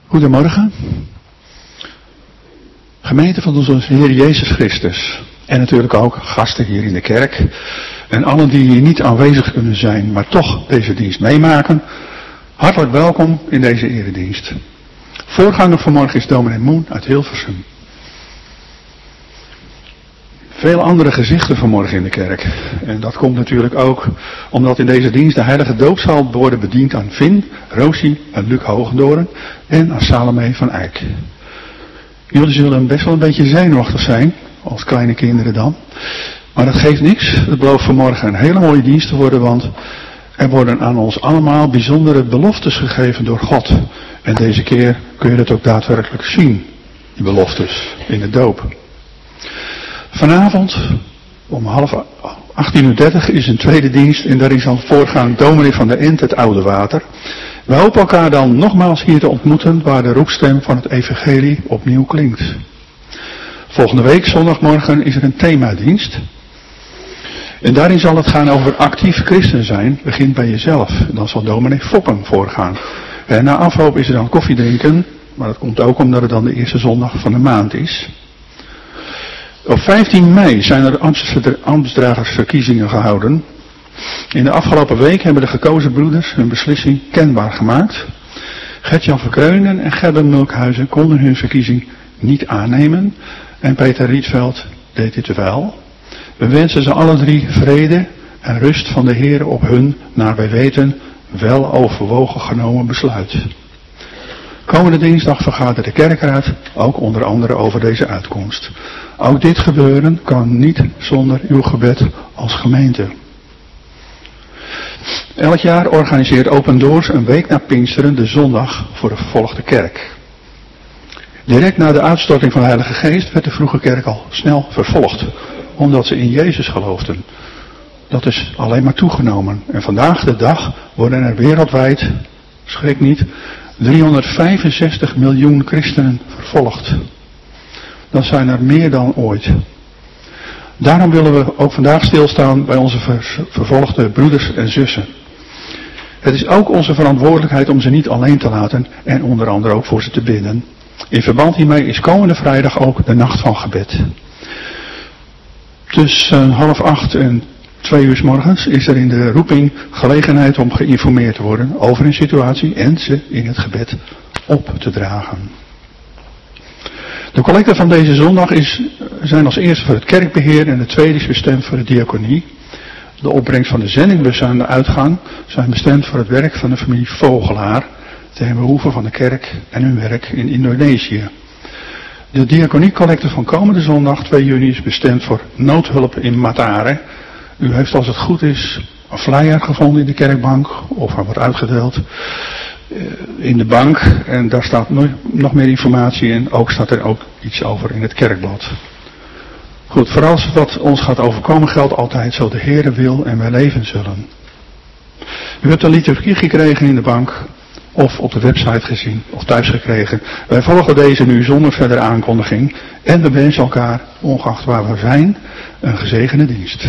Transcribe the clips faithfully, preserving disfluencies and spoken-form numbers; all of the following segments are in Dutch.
Goedemorgen. Gemeente van onze Heer Jezus Christus. En natuurlijk ook gasten hier in de kerk. En allen die hier niet aanwezig kunnen zijn, maar toch deze dienst meemaken. Hartelijk welkom in deze eredienst. Voorganger vanmorgen is dominee Moen uit Hilversum. Veel andere gezichten vanmorgen in de kerk. En dat komt natuurlijk ook omdat in deze dienst de heilige doop zal worden bediend aan Vin, Rosie en Luc Hoogendoorn en aan Salome van Eyck. Jullie zullen best wel een beetje zenuwachtig zijn, als kleine kinderen dan. Maar dat geeft niks. Het belooft vanmorgen een hele mooie dienst te worden, want er worden aan ons allemaal bijzondere beloftes gegeven door God. En deze keer kun je dat ook daadwerkelijk zien, die beloftes, in de doop. Vanavond om half achttien uur dertig is een tweede dienst en daarin zal voorgaan dominee van de Ent, het Oude Water. We hopen elkaar dan nogmaals hier te ontmoeten waar de roepstem van het evangelie opnieuw klinkt. Volgende week, zondagmorgen, is er een themadienst. En daarin zal het gaan over actief christen zijn, begint bij jezelf. Dan zal dominee Foppen voorgaan. En na afloop is er dan koffie drinken, maar dat komt ook omdat het dan de eerste zondag van de maand is. Op vijftien mei zijn er ambtsdragersverkiezingen gehouden. In de afgelopen week hebben de gekozen broeders hun beslissing kenbaar gemaakt. Gert-Jan Verkreunen en Gerben Mulkhuizen konden hun verkiezing niet aannemen. En Peter Rietveld deed dit wel. We wensen ze alle drie vrede en rust van de Heer op hun, naar wij weten, wel overwogen genomen besluit. Komende dinsdag vergadert de kerkraad ook onder andere over deze uitkomst. Ook dit gebeuren kan niet zonder uw gebed als gemeente. Elk jaar organiseert Open Doors een week na Pinksteren de zondag voor de vervolgde kerk. Direct na de uitstorting van de Heilige Geest werd de vroege kerk al snel vervolgd, omdat ze in Jezus geloofden. Dat is alleen maar toegenomen. En vandaag de dag worden er wereldwijd, schrik niet, driehonderdvijfenzestig miljoen christenen vervolgd. Dat zijn er meer dan ooit. Daarom willen we ook vandaag stilstaan bij onze vervolgde broeders en zussen. Het is ook onze verantwoordelijkheid om ze niet alleen te laten en onder andere ook voor ze te bidden. In verband hiermee is komende vrijdag ook de nacht van gebed. Tussen half acht en twee uur 's morgens is er in de roeping gelegenheid om geïnformeerd te worden over een situatie en ze in het gebed op te dragen. De collecte van deze zondag is, zijn als eerste voor het kerkbeheer en de tweede is bestemd voor de diaconie. De opbrengst van de zendingbussen aan de uitgang zijn bestemd voor het werk van de familie Vogelaar ten behoeve van de kerk en hun werk in Indonesië. De diaconiecollecte van komende zondag twee juni is bestemd voor noodhulp in Matare. U heeft als het goed is een flyer gevonden in de kerkbank of er wordt uitgedeeld in de bank en daar staat nog meer informatie in. Ook staat er ook iets over in het kerkblad. Goed, voor alles wat ons gaat overkomen geldt altijd zo de Heere wil en wij leven zullen. U hebt een liturgie gekregen in de bank of op de website gezien of thuis gekregen. Wij volgen deze nu zonder verdere aankondiging en we wensen elkaar, ongeacht waar we zijn, een gezegende dienst.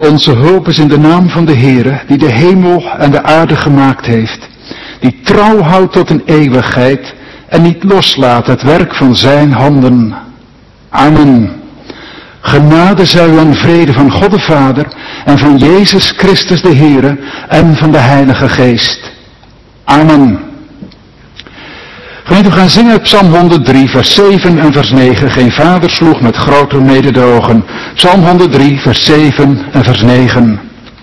Onze hulp is in de naam van de Heere, die de hemel en de aarde gemaakt heeft, die trouw houdt tot een eeuwigheid en niet loslaat het werk van zijn handen. Amen. Genade zij u en vrede van God de Vader en van Jezus Christus de Heere en van de Heilige Geest. Amen. Gemeente, we gaan zingen uit Psalm honderddrie, vers zeven en vers negen. Geen vader sloeg met grote mededogen. Psalm honderddrie, vers zeven en vers negen.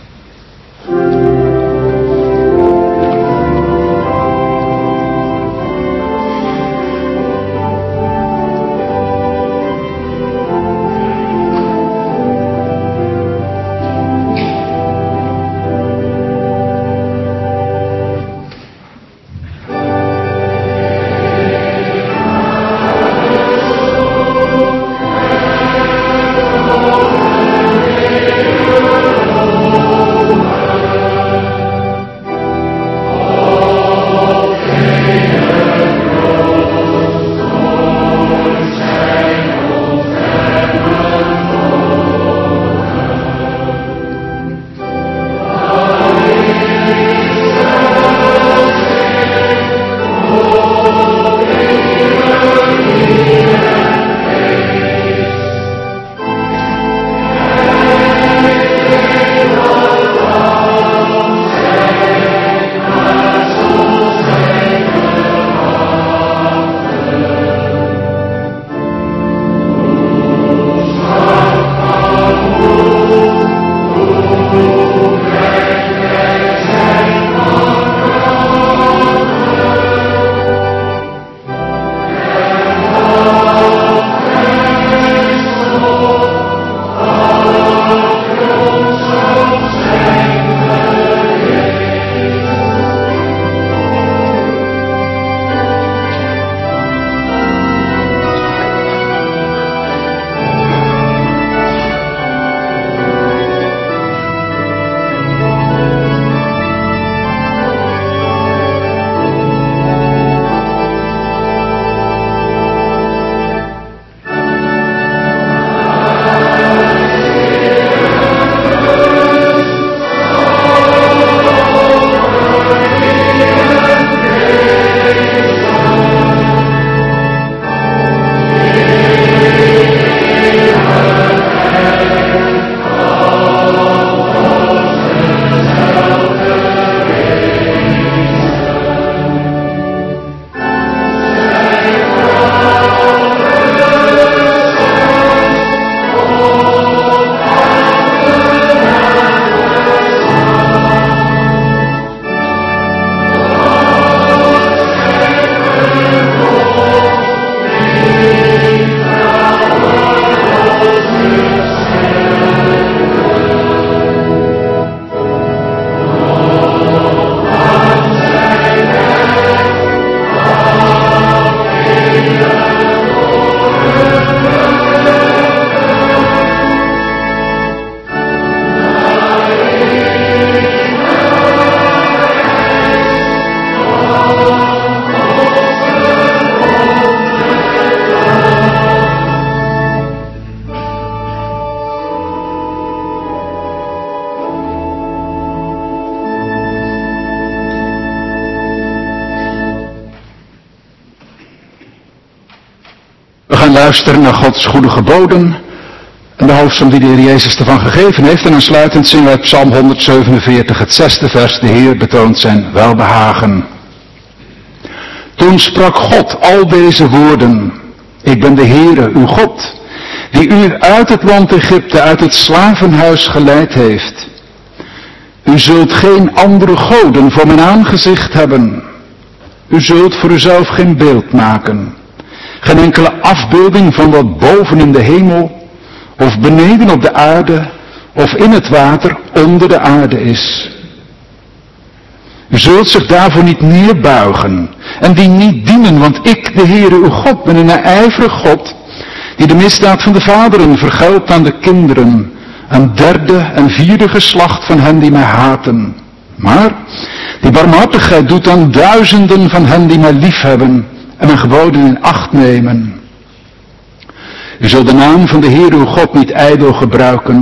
gaan luisteren naar Gods goede geboden en de hoofdsom die de Heer Jezus ervan gegeven heeft. En aansluitend zingen wij Psalm honderdzevenenveertig, het zesde vers. De Heer betoont zijn welbehagen. Toen sprak God al deze woorden. Ik ben de Heere, uw God, die u uit het land Egypte, uit het slavenhuis geleid heeft. U zult geen andere goden voor mijn aangezicht hebben. U zult voor uzelf geen beeld maken. Geen enkele afbeelding van wat boven in de hemel, of beneden op de aarde, of in het water onder de aarde is. U zult zich daarvoor niet neerbuigen en die niet dienen, want ik, de Heere uw God, ben een ijverige God, die de misdaad van de vaderen vergeldt aan de kinderen, een derde en vierde geslacht van hen die mij haten. Maar die barmhartigheid doet aan duizenden van hen die mij liefhebben en mijn geboden in acht nemen. U zult de naam van de Heer uw God niet ijdel gebruiken,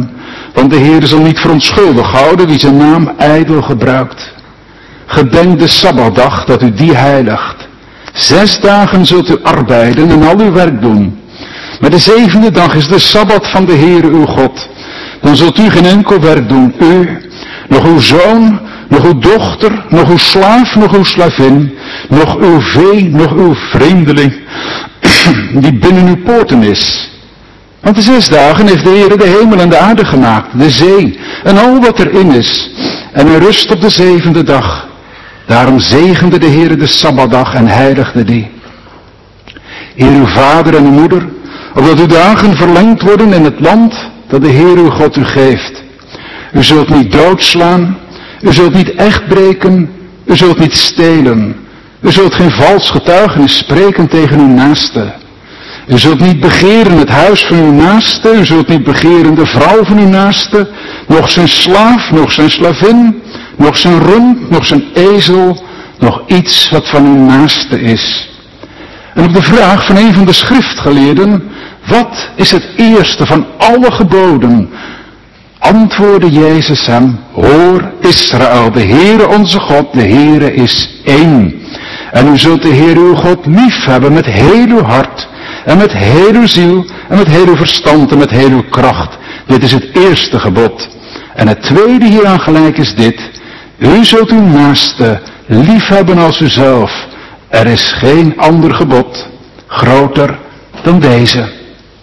Want de Heer zal niet verontschuldigd houden wie zijn naam ijdel gebruikt. Gedenk de Sabbatdag dat u die heiligt. Zes dagen zult u arbeiden en al uw werk doen. Maar de zevende dag is de Sabbat van de Heer uw God. Dan zult u geen enkel werk doen, u, nog uw zoon, nog uw dochter, nog uw slaaf, nog uw slavin, nog uw vee, nog uw vreemdeling, die binnen uw poorten is. Want de zes dagen heeft de Heer de hemel en de aarde gemaakt, de zee en al wat erin is. En hij rust op de zevende dag. Daarom zegende de Heer de Sabbatdag en heiligde die. Eer uw vader en uw moeder, opdat uw dagen verlengd worden in het land dat de Heer uw God u geeft. U zult niet doodslaan, u zult niet echt breken, u zult niet stelen. U zult geen vals getuigenis spreken tegen uw naaste. U zult niet begeren het huis van uw naaste, u zult niet begeren de vrouw van uw naaste, nog zijn slaaf, nog zijn slavin, nog zijn rund, nog zijn ezel, nog iets wat van uw naaste is. En op de vraag van een van de schriftgeleerden, wat is het eerste van alle geboden? Antwoordde Jezus hem, hoor Israël, de Heere onze God, de Heere is één. En u zult de Heer uw God lief hebben met heel uw hart, en met heel uw ziel, en met heel uw verstand, en met heel uw kracht. Dit is het eerste gebod. En het tweede hieraan gelijk is dit, u zult uw naaste lief hebben als uzelf. Er is geen ander gebod groter dan deze.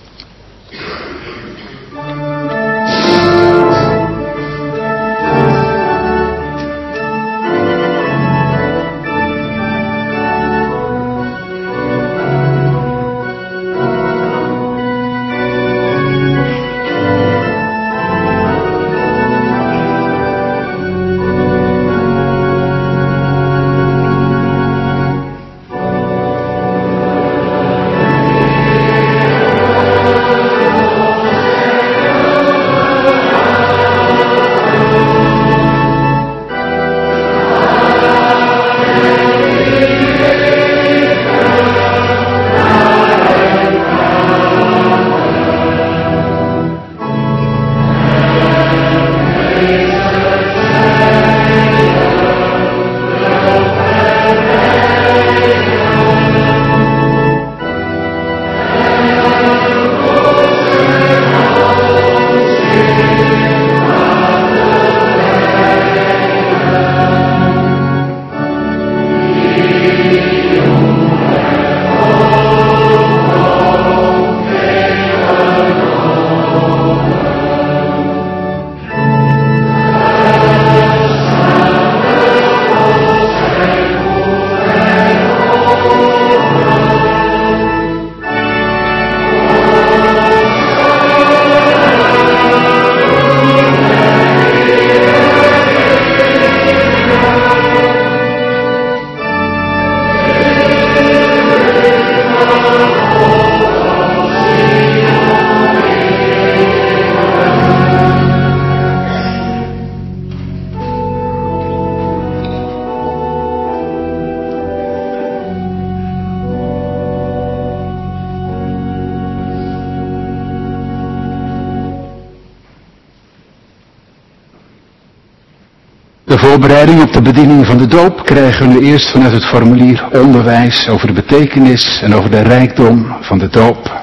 De voorbereiding op de bediening van de doop krijgen we nu eerst vanuit het formulier onderwijs over de betekenis en over de rijkdom van de doop.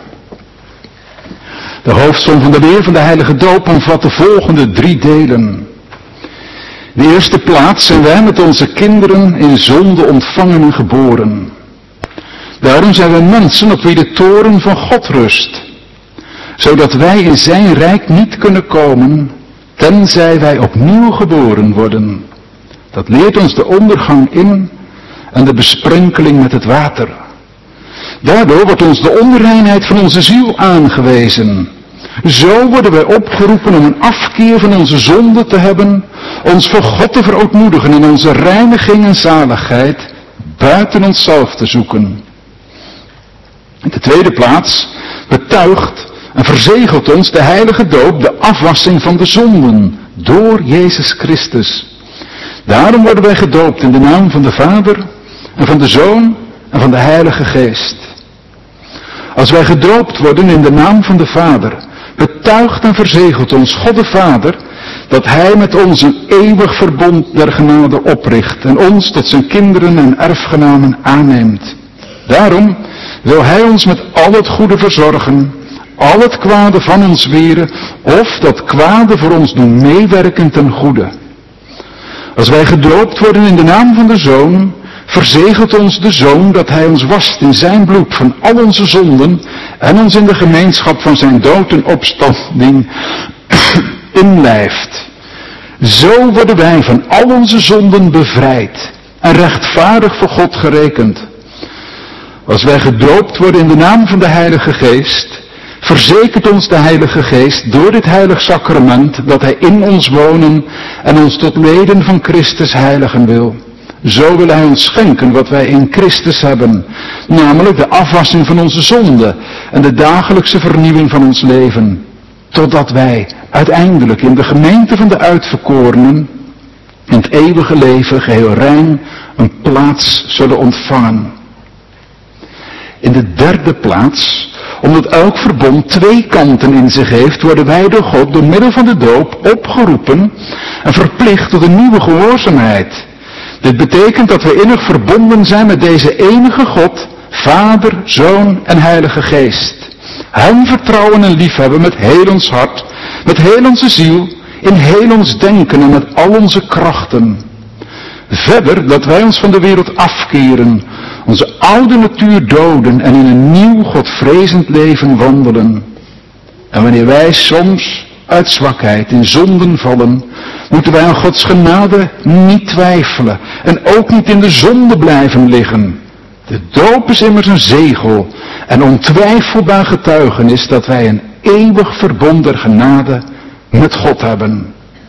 De hoofdsom van de leer van de heilige doop omvat de volgende drie delen. In de eerste plaats zijn wij met onze kinderen in zonde ontvangen en geboren. Daarom zijn wij mensen op wie de toorn van God rust, zodat wij in zijn rijk niet kunnen komen, tenzij wij opnieuw geboren worden. Dat leert ons de ondergang in en de besprenkeling met het water. Daardoor wordt ons de onreinheid van onze ziel aangewezen. Zo worden wij opgeroepen om een afkeer van onze zonde te hebben, ons voor God te verootmoedigen en onze reiniging en zaligheid buiten onszelf te zoeken. In de tweede plaats betuigt en verzegelt ons de heilige doop de afwassing van de zonden door Jezus Christus. Daarom worden wij gedoopt in de naam van de Vader en van de Zoon en van de Heilige Geest. Als wij gedoopt worden in de naam van de Vader, betuigt en verzegelt ons God de Vader dat Hij met ons een eeuwig verbond der genade opricht en ons tot zijn kinderen en erfgenamen aanneemt. Daarom wil Hij ons met al het goede verzorgen, al het kwade van ons weren, of dat kwade voor ons doen meewerken ten goede. Als wij gedoopt worden in de naam van de Zoon, verzegelt ons de Zoon dat Hij ons wast in zijn bloed van al onze zonden en ons in de gemeenschap van zijn dood en opstanding inlijft. Zo worden wij van al onze zonden bevrijd en rechtvaardig voor God gerekend. Als wij gedoopt worden in de naam van de Heilige Geest, verzekert ons de Heilige Geest door dit heilig sacrament dat Hij in ons wonen en ons tot leden van Christus heiligen wil. Zo wil Hij ons schenken wat wij in Christus hebben, namelijk de afwassing van onze zonden en de dagelijkse vernieuwing van ons leven, totdat wij uiteindelijk in de gemeente van de uitverkorenen in het eeuwige leven geheel rein een plaats zullen ontvangen. In de derde plaats, omdat elk verbond twee kanten in zich heeft, worden wij door God door middel van de doop opgeroepen en verplicht tot een nieuwe gehoorzaamheid. Dit betekent dat we innig verbonden zijn met deze enige God, Vader, Zoon en Heilige Geest. Hem vertrouwen en liefhebben met heel ons hart, met heel onze ziel, in heel ons denken en met al onze krachten. Verder dat wij ons van de wereld afkeren, onze oude natuur doden en in een nieuw godvrezend leven wandelen. En wanneer wij soms uit zwakheid in zonden vallen, moeten wij aan Gods genade niet twijfelen en ook niet in de zonde blijven liggen. De doop is immers een zegel en ontwijfelbaar getuigenis dat wij een eeuwig verbond der genade met God hebben.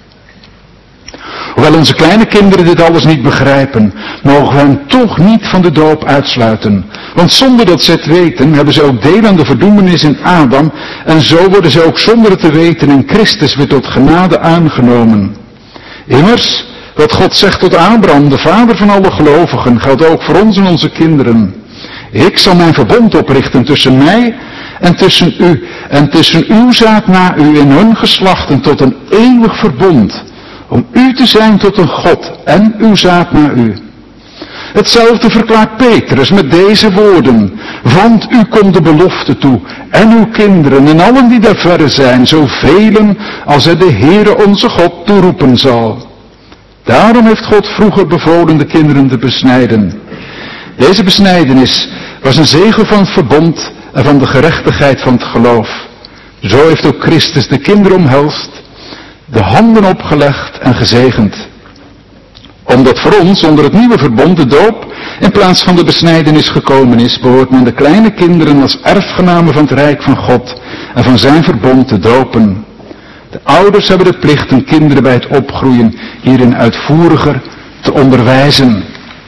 Hoewel onze kleine kinderen dit alles niet begrijpen, mogen we hen toch niet van de doop uitsluiten. Want zonder dat ze het weten, hebben ze ook deel aan de verdoemenis in Adam en zo worden ze ook zonder het te weten in Christus weer tot genade aangenomen. Immers, wat God zegt tot Abraham, de vader van alle gelovigen, geldt ook voor ons en onze kinderen. Ik zal mijn verbond oprichten tussen mij en tussen u en tussen uw zaad na u in hun geslachten tot een eeuwig verbond, om u te zijn tot een God en uw zaad na u. Hetzelfde verklaart Petrus met deze woorden, want u komt de belofte toe en uw kinderen en allen die daar verre zijn, zoveel als hij de Heere onze God toeroepen zal. Daarom heeft God vroeger bevolen de kinderen te besnijden. Deze besnijdenis was een zegel van het verbond en van de gerechtigheid van het geloof. Zo heeft ook Christus de kinderen omhelst, de handen opgelegd en gezegend. Omdat voor ons onder het nieuwe verbond de doop in plaats van de besnijdenis gekomen is, behoort men de kleine kinderen als erfgenamen van het rijk van God en van zijn verbond te dopen. De ouders hebben de plicht hun kinderen bij het opgroeien hierin uitvoeriger te onderwijzen.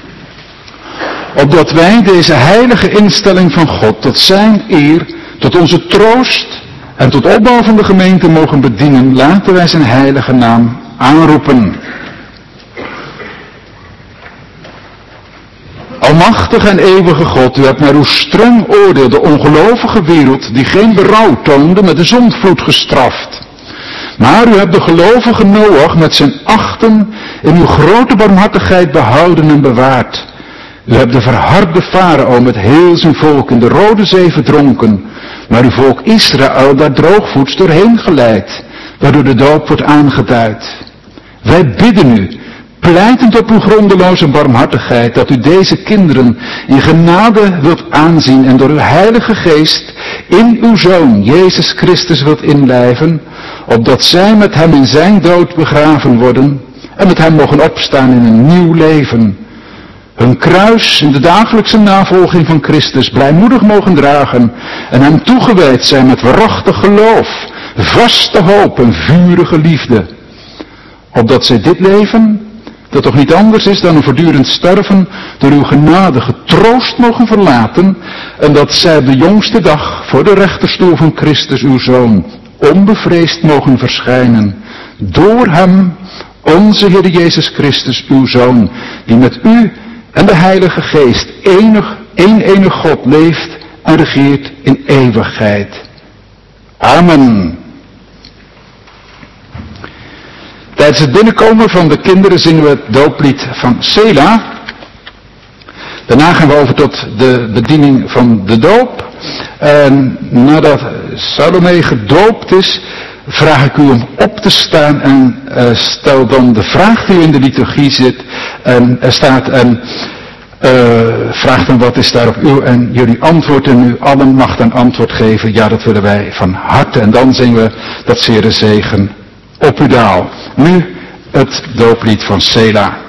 Opdat wij deze heilige instelling van God tot zijn eer, tot onze troost en tot opbouw van de gemeente mogen bedienen, laten wij zijn heilige naam aanroepen. Almachtige en eeuwige God, u hebt naar uw streng oordeel de ongelovige wereld, die geen berouw toonde, met de zondvloed gestraft. Maar u hebt de gelovige Noach met zijn achten in uw grote barmhartigheid behouden en bewaard. U hebt de verharde Farao met heel zijn volk in de Rode Zee verdronken, maar uw volk Israël daar droogvoets doorheen geleid, waardoor de doop wordt aangeduid. Wij bidden u, pleitend op uw grondeloze barmhartigheid, dat u deze kinderen in genade wilt aanzien en door uw Heilige Geest in uw Zoon, Jezus Christus, wilt inlijven, opdat zij met hem in zijn dood begraven worden en met hem mogen opstaan in een nieuw leven. Hun kruis in de dagelijkse navolging van Christus blijmoedig mogen dragen en hem toegewijd zijn met waarachtig geloof, vaste hoop en vurige liefde. Opdat zij dit leven, dat toch niet anders is dan een voortdurend sterven, door uw genade getroost mogen verlaten en dat zij op de jongste dag voor de rechterstoel van Christus uw Zoon onbevreesd mogen verschijnen. Door hem, onze Heer Jezus Christus, uw Zoon, die met u en de Heilige Geest enig, één enig God leeft en regeert in eeuwigheid. Amen. Tijdens het binnenkomen van de kinderen zingen we het dooplied van Sela. Daarna gaan we over tot de bediening van de doop. En nadat Salome gedoopt is, vraag ik u om op te staan en uh, stel dan de vraag die in de liturgie zit. En er staat en uh, vraag dan wat is daarop uw en jullie antwoord en u allen mag dan antwoord geven. Ja, dat willen wij van harte. En dan zingen we dat zere zegen op uw daal. Nu het dooplied van Sela.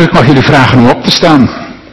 ik mag jullie vragen om op te staan.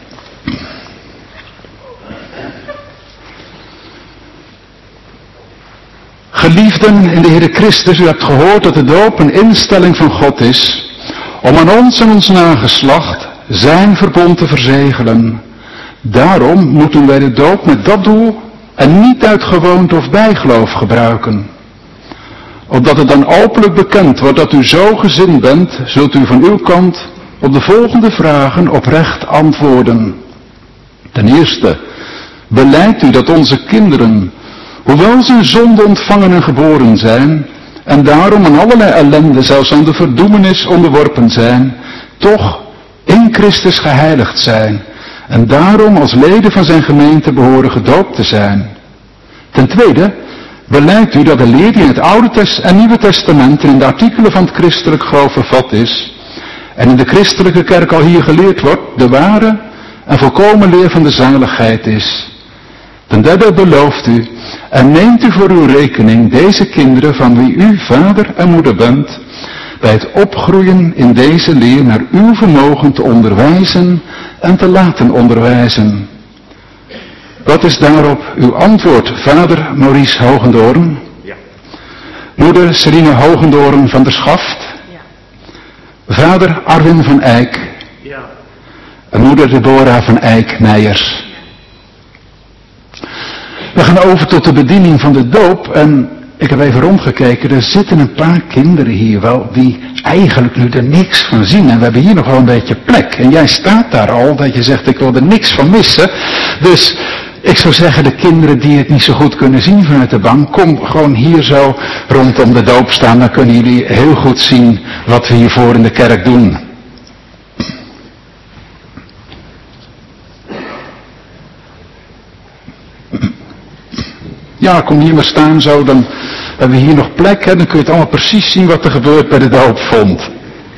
Geliefden in de Heere Christus, u hebt gehoord dat de doop een instelling van God is om aan ons en ons nageslacht zijn verbond te verzegelen. Daarom moeten wij de doop met dat doel en niet uit gewoonte of bijgeloof gebruiken. Opdat het dan openlijk bekend wordt dat u zo gezind bent, zult u van uw kant op de volgende vragen oprecht antwoorden. Ten eerste, belijdt u dat onze kinderen, hoewel ze in zonde ontvangen en geboren zijn, en daarom aan allerlei ellende, zelfs aan de verdoemenis onderworpen zijn, toch in Christus geheiligd zijn, en daarom als leden van zijn gemeente behoren gedoopt te zijn. Ten tweede, belijdt u dat de leer die in het Oude Test en Nieuwe Testament en in de artikelen van het christelijk geloof vervat is, en in de christelijke kerk al hier geleerd wordt, de ware en volkomen leer van de zaligheid is. Ten derde belooft u en neemt u voor uw rekening deze kinderen van wie u vader en moeder bent, bij het opgroeien in deze leer naar uw vermogen te onderwijzen en te laten onderwijzen. Wat is daarop uw antwoord, vader Maurice Hogendoorn? Ja. Moeder Serine Hogendoorn van der Schaft? Ja. Vader Arwin van Eyck? Ja. En moeder Deborah van Eyck Meijers? We gaan over tot de bediening van de doop en ik heb even rondgekeken, er zitten een paar kinderen hier wel die eigenlijk nu er niks van zien en we hebben hier nog wel een beetje plek en jij staat daar al dat je zegt ik wil er niks van missen, dus ik zou zeggen de kinderen die het niet zo goed kunnen zien vanuit de bank, kom gewoon hier zo rondom de doop staan, dan kunnen jullie heel goed zien wat we hiervoor in de kerk doen. Ja, kom hier maar staan zo, dan hebben we hier nog plek, hè, dan kun je het allemaal precies zien wat er gebeurt bij de doopvond.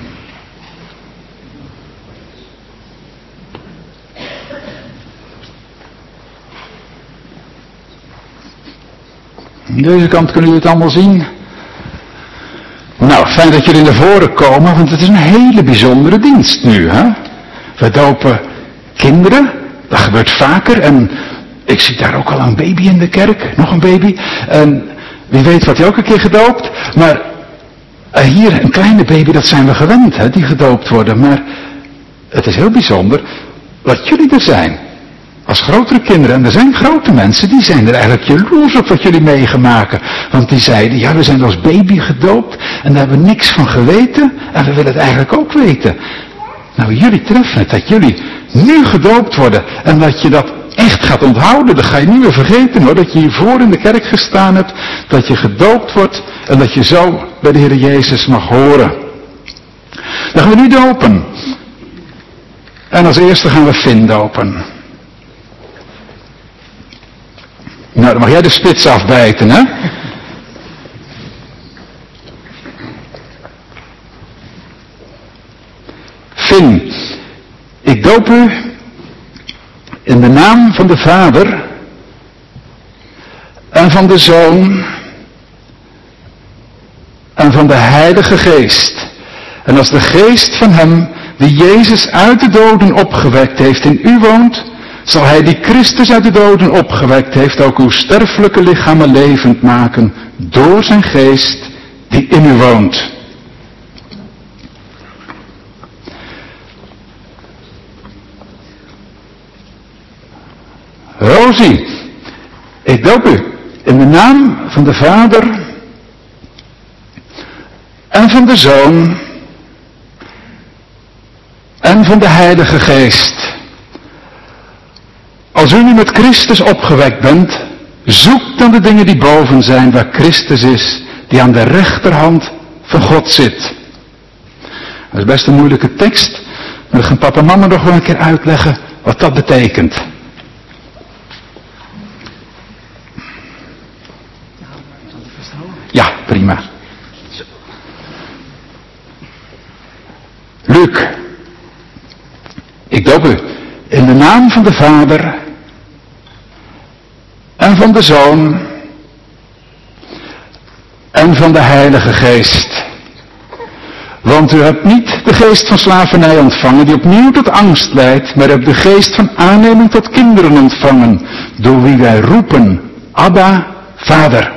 Aan deze kant kunnen jullie het allemaal zien. Nou, fijn dat jullie naar voren komen, want het is een hele bijzondere dienst nu, hè. We dopen kinderen, dat gebeurt vaker en ik zie daar ook al een baby in de kerk, nog een baby. En wie weet wordt hij ook een keer gedoopt. Maar uh, hier een kleine baby, dat zijn we gewend, hè, die gedoopt worden. Maar het is heel bijzonder wat jullie er zijn. Als grotere kinderen, en er zijn grote mensen, die zijn er eigenlijk jaloers op wat jullie meegemaakt. Want die zeiden, ja, we zijn als baby gedoopt en daar hebben we niks van geweten. En we willen het eigenlijk ook weten. Nou, jullie treffen het, dat jullie nu gedoopt worden en dat je dat echt gaat onthouden, dat ga je niet meer vergeten hoor, dat je hiervoor in de kerk gestaan hebt, dat je gedoopt wordt en dat je zo bij de Heer Jezus mag horen. Dan gaan we nu dopen. En als eerste gaan we Finn dopen. Nou, dan mag jij de spits afbijten, hè? Finn, ik doop u in de naam van de Vader en van de Zoon en van de Heilige Geest. En als de Geest van Hem die Jezus uit de doden opgewekt heeft in u woont, zal Hij die Christus uit de doden opgewekt heeft ook uw sterfelijke lichamen levend maken door zijn Geest die in u woont. Rosie, ik doop u in de naam van de Vader en van de Zoon en van de Heilige Geest. Als u nu met Christus opgewekt bent, zoek dan de dingen die boven zijn, waar Christus is, die aan de rechterhand van God zit. Dat is best een moeilijke tekst, maar dan gaan papa en mama nog wel een keer uitleggen wat dat betekent. Ja, prima. Luc, ik doop u in de naam van de Vader en van de Zoon en van de Heilige Geest. Want u hebt niet de geest van slavernij ontvangen, die opnieuw tot angst leidt, maar hebt de geest van aanneming tot kinderen ontvangen, door wie wij roepen, Abba, Vader.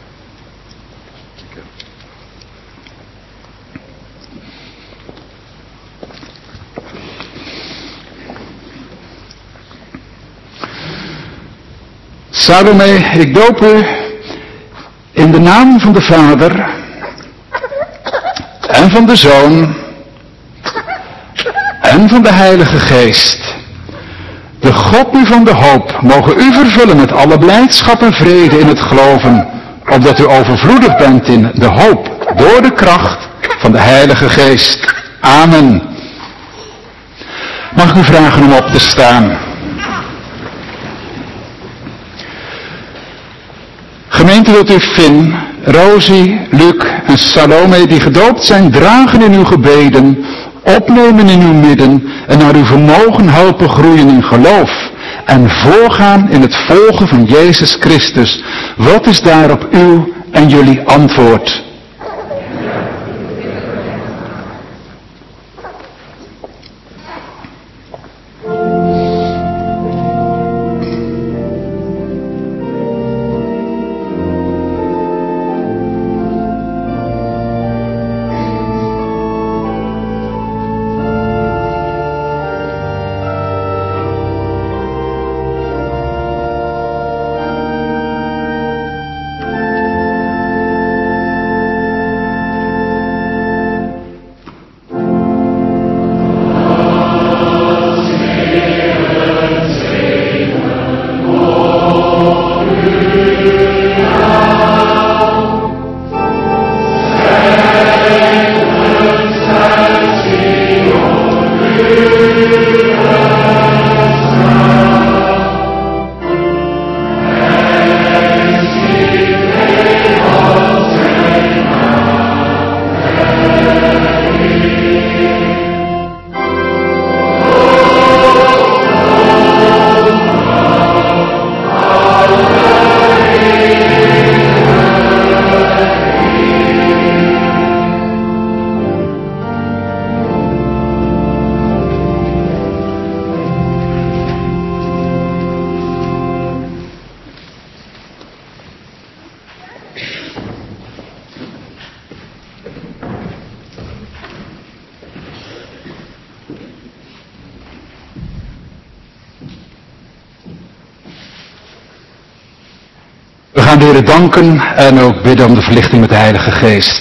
Salome, ik doop u in de naam van de Vader en van de Zoon en van de Heilige Geest. De God nu van de hoop mogen u vervullen met alle blijdschap en vrede in het geloven, opdat u overvloedig bent in de hoop door de kracht van de Heilige Geest. Amen. Mag ik u vragen om op te staan? Gemeente, wilt u Finn, Rosie, Luc en Salome die gedoopt zijn dragen in uw gebeden, opnemen in uw midden en naar uw vermogen helpen groeien in geloof en voorgaan in het volgen van Jezus Christus. Wat is daarop uw en jullie antwoord? We gaan de Heer danken en ook bidden om de verlichting met de Heilige Geest.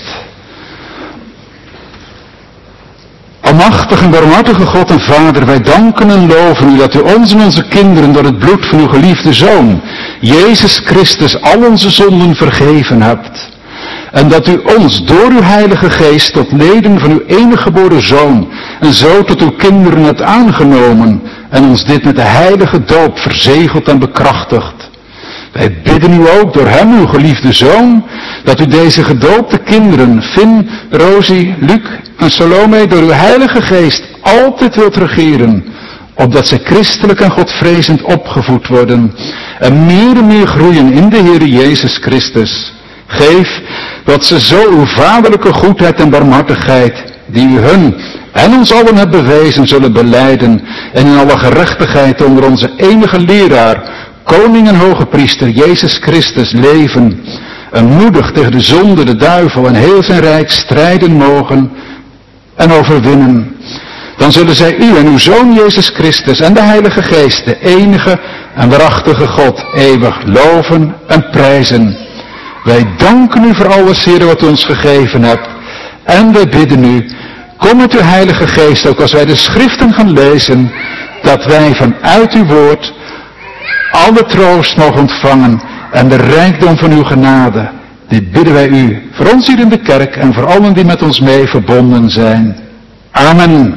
Almachtige en barmhartige God en Vader, wij danken en loven u dat u ons en onze kinderen door het bloed van uw geliefde Zoon, Jezus Christus, al onze zonden vergeven hebt. En dat u ons door uw Heilige Geest tot leden van uw enige geboren Zoon en zo tot uw kinderen hebt aangenomen en ons dit met de heilige doop verzegeld en bekrachtigt. Wij bidden u ook door hem, uw geliefde Zoon, dat u deze gedoopte kinderen, Finn, Rosie, Luc en Salome, door uw Heilige Geest altijd wilt regeren, opdat zij christelijk en godvrezend opgevoed worden en meer en meer groeien in de Heer Jezus Christus. Geef dat ze zo uw vaderlijke goedheid en barmhartigheid, die u hun en ons allen hebt bewezen, zullen belijden en in alle gerechtigheid onder onze enige leraar, koning en hoge priester Jezus Christus leven en moedig tegen de zonde, de duivel en heel zijn rijk strijden mogen en overwinnen. Dan zullen zij u en uw Zoon Jezus Christus en de Heilige Geest, de enige en waarachtige God, eeuwig loven en prijzen. Wij danken u voor alles, Heer, wat u ons gegeven hebt. En wij bidden u, kom met uw Heilige Geest, ook als wij de schriften gaan lezen, dat wij vanuit uw woord alle troost mogen ontvangen en de rijkdom van uw genade. Dit bidden wij u, voor ons hier in de kerk en voor allen die met ons mee verbonden zijn. Amen.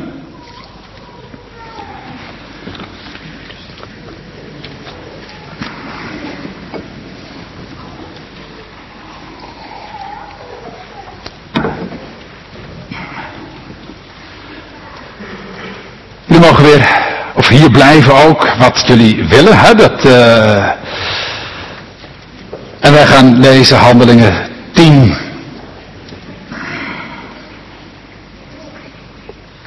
Jullie mogen weer, of hier blijven ook, wat jullie willen, hè, dat, uh... en wij gaan lezen Handelingen tien.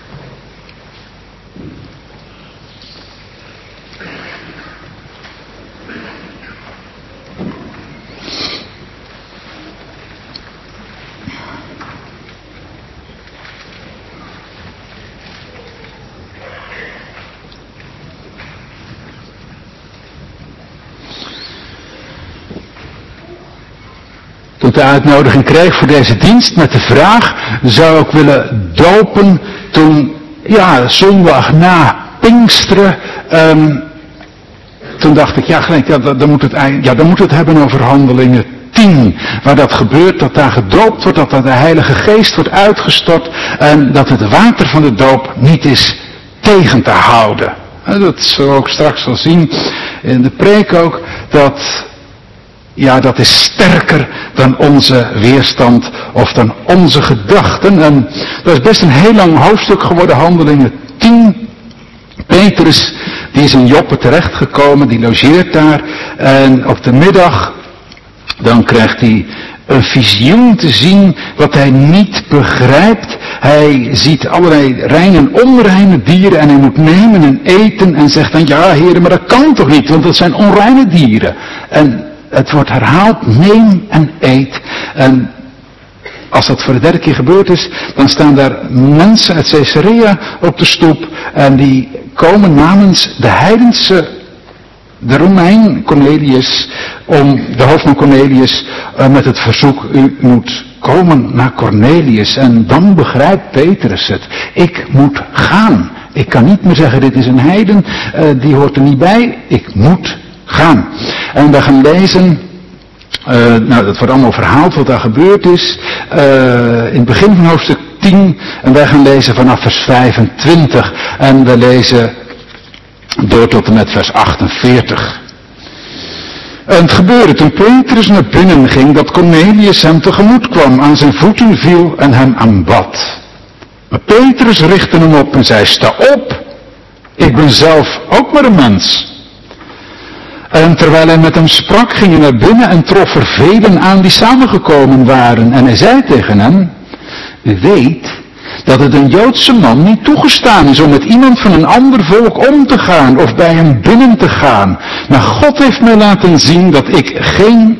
ik de uitnodiging kreeg voor deze dienst met de vraag, zou ik willen dopen toen, ja, zondag na Pinksteren, um, toen dacht ik, ja, gelijk, ja, dan moet het, ja, dan moet het hebben over Handelingen tien, waar dat gebeurt, dat daar gedoopt wordt, dat daar de Heilige Geest wordt uitgestort en dat het water van de doop niet is tegen te houden. Dat zullen we ook straks wel zien in de preek ook, dat, ja, dat is sterker dan onze weerstand of dan onze gedachten. En dat is best een heel lang hoofdstuk geworden, Handelingen tien. Petrus, die is in Joppe terechtgekomen, die logeert daar en op de middag, dan krijgt hij een visioen te zien wat hij niet begrijpt. Hij ziet allerlei reine en onreine dieren en hij moet nemen en eten en zegt dan, ja heren, maar dat kan toch niet, want dat zijn onreine dieren. En het wordt herhaald, neem en eet. En als dat voor de derde keer gebeurd is, dan staan daar mensen uit Caesarea op de stoep en die komen namens de heidense, de Romein Cornelius, om de hoofdman Cornelius uh, met het verzoek, u moet komen naar Cornelius. En dan begrijpt Petrus het. Ik moet gaan. Ik kan niet meer zeggen, dit is een heiden, uh, die hoort er niet bij. Ik moet gaan. En we gaan lezen, uh, nou dat wordt allemaal verhaald wat daar gebeurd is, uh, in het begin van hoofdstuk tien. En wij gaan lezen vanaf vers vijfentwintig. En we lezen door tot en met vers achtenveertig. En het gebeurde toen Petrus naar binnen ging, dat Cornelius hem tegemoet kwam, aan zijn voeten viel en hem aanbad. Maar Petrus richtte hem op en zei, sta op, ik ben zelf ook maar een mens. En terwijl hij met hem sprak, ging hij naar binnen en trof er velen aan die samengekomen waren. En hij zei tegen hen, u weet dat het een Joodse man niet toegestaan is om met iemand van een ander volk om te gaan of bij hem binnen te gaan. Maar God heeft mij laten zien dat ik geen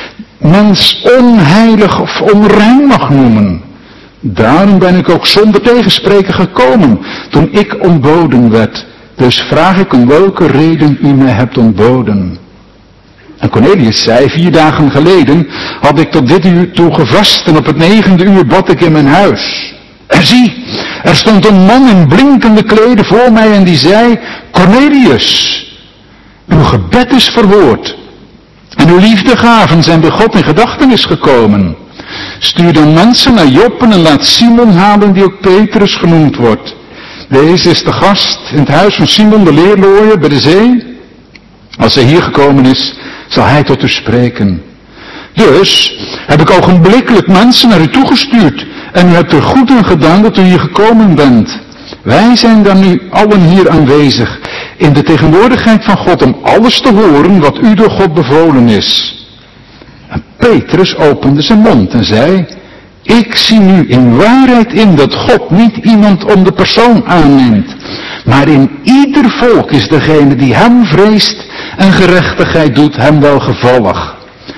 mens onheilig of onrein mag noemen. Daarom ben ik ook zonder tegenspreken gekomen toen ik ontboden werd. Dus vraag ik om welke reden u mij hebt ontboden. En Cornelius zei, vier dagen geleden had ik tot dit uur toe gevast en op het negende uur bad ik in mijn huis. En zie, er stond een man in blinkende kleden voor mij en die zei, Cornelius, uw gebed is verhoord en uw liefdegaven zijn bij God in gedachtenis gekomen. Stuur dan mensen naar Joppe en laat Simon halen die ook Petrus genoemd wordt. Deze is de gast in het huis van Simon de leerlooier bij de zee. Als hij hier gekomen is, zal hij tot u spreken. Dus heb ik ogenblikkelijk mensen naar u toegestuurd. En u hebt er goed aan gedaan dat u hier gekomen bent. Wij zijn dan nu allen hier aanwezig in de tegenwoordigheid van God om alles te horen wat u door God bevolen is. En Petrus opende zijn mond en zei, ik zie nu in waarheid in dat God niet iemand om de persoon aanneemt, maar in ieder volk is degene die hem vreest en gerechtigheid doet hem welgevallig.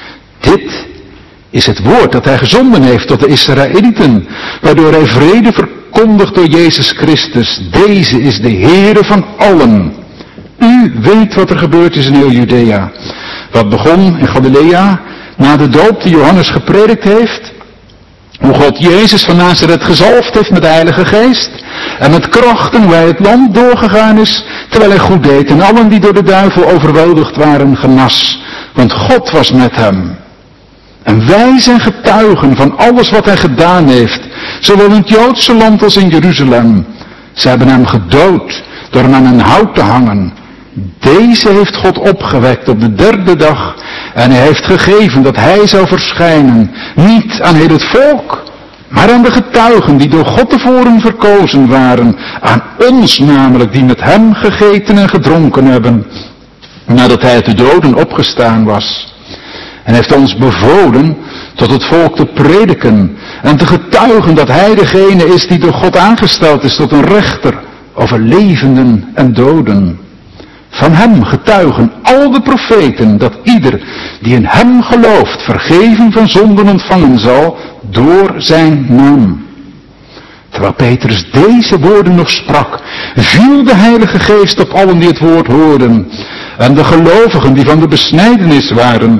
Dit is het woord dat hij gezonden heeft tot de Israëlieten, waardoor hij vrede verkondigt door Jezus Christus. Deze is de Heere van allen. U weet wat er gebeurd is in heel Judea. Wat begon in Galilea, na de doop die Johannes gepredikt heeft, hoe God Jezus van Nazareth gezalfd heeft met de Heilige Geest en met kracht en hoe hij het land doorgegaan is, terwijl hij goed deed en allen die door de duivel overweldigd waren genas, want God was met hem. En wij zijn getuigen van alles wat hij gedaan heeft, zowel in het Joodse land als in Jeruzalem. Ze hebben hem gedood door hem aan een hout te hangen. Deze heeft God opgewekt op de derde dag en hij heeft gegeven dat hij zou verschijnen, niet aan heel het volk, maar aan de getuigen die door God tevoren verkozen waren, aan ons namelijk die met hem gegeten en gedronken hebben, nadat hij uit de doden opgestaan was. En heeft ons bevolen tot het volk te prediken en te getuigen dat hij degene is die door God aangesteld is tot een rechter over levenden en doden. Van hem getuigen al de profeten dat ieder die in hem gelooft vergeving van zonden ontvangen zal door zijn naam. Terwijl Petrus deze woorden nog sprak, viel de Heilige Geest op allen die het woord hoorden. En de gelovigen die van de besnijdenis waren,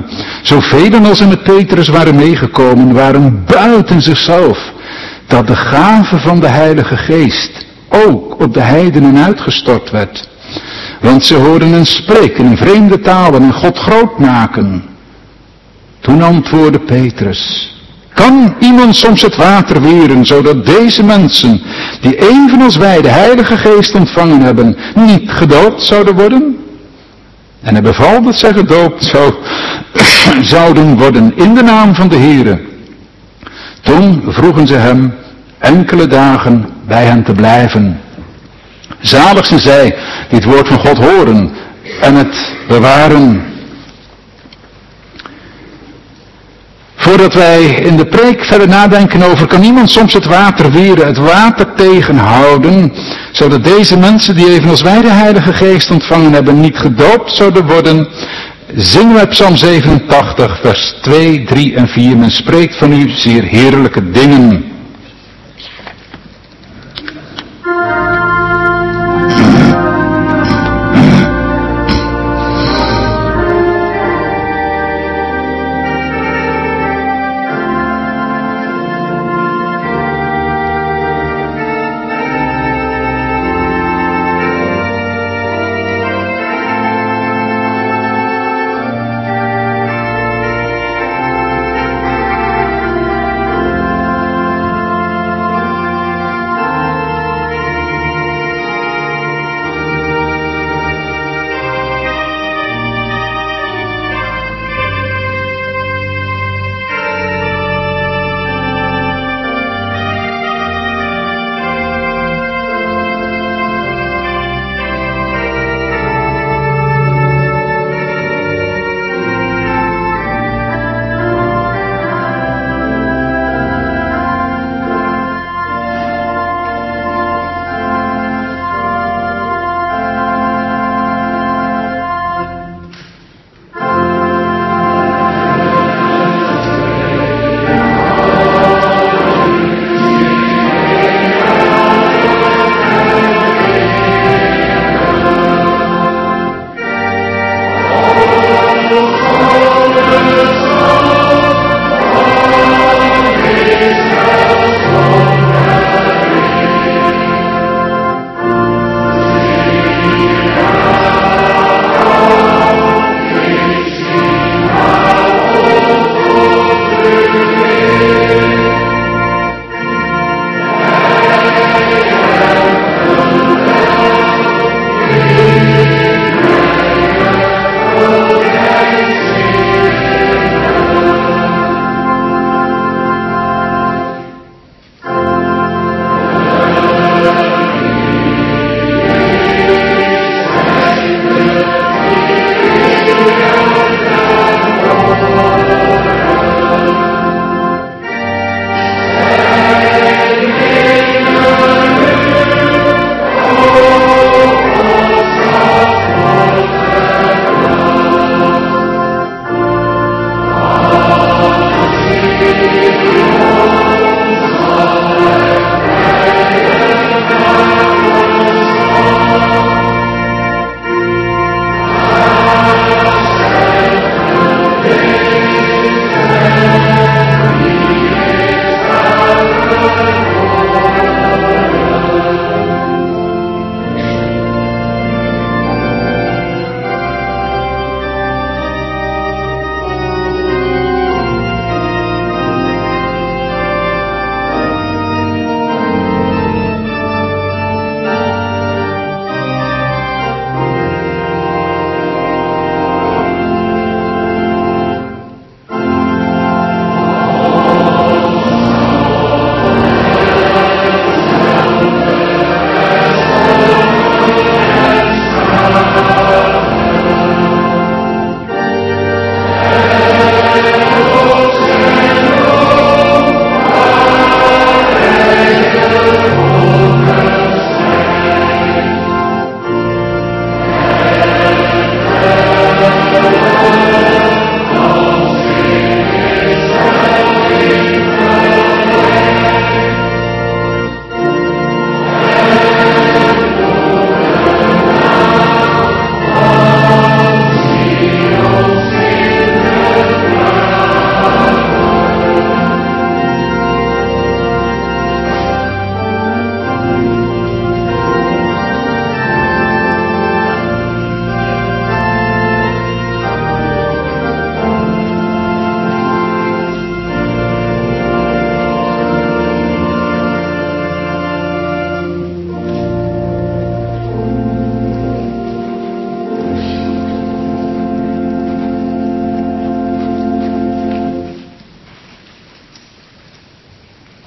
Zoveel als er met Petrus waren meegekomen, waren buiten zichzelf, dat de gave van de Heilige Geest ook op de heidenen uitgestort werd. Want ze hoorden hen spreken in vreemde talen en God groot maken. Toen antwoordde Petrus: kan iemand soms het water weren, zodat deze mensen, die evenals wij de Heilige Geest ontvangen hebben, niet gedoopt zouden worden? En hij beval dat zij gedoopt zou, zouden worden in de naam van de Heere. Toen vroegen ze hem enkele dagen bij hen te blijven. Zalig zijn zij die het woord van God horen en het bewaren. Voordat wij in de preek verder nadenken over, kan iemand soms het water weren, het water tegenhouden, zodat deze mensen die evenals wij de Heilige Geest ontvangen hebben, niet gedoopt zouden worden, zingen wij Psalm zevenentachtig, vers twee, drie en vier. Men spreekt van u zeer heerlijke dingen.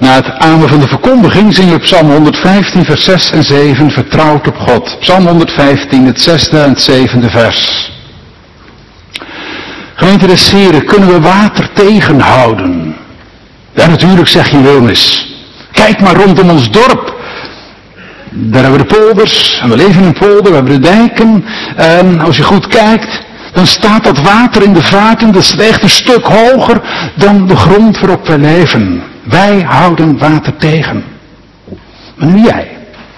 Na het amen van de verkondiging zingen we Psalm honderdvijftien, vers zes en zeven, vertrouwd op God. Psalm honderdvijftien, het zesde en het zevende vers. Gemeente des Heren, kunnen we water tegenhouden? Ja, natuurlijk, zeg je Wilnis. Kijk maar rondom ons dorp. Daar hebben we de polders, en we leven in een polder, we hebben de dijken. En als je goed kijkt, dan staat dat water in de vaten, dat is echt een stuk hoger dan de grond waarop wij leven. Wij houden water tegen. Maar nu jij.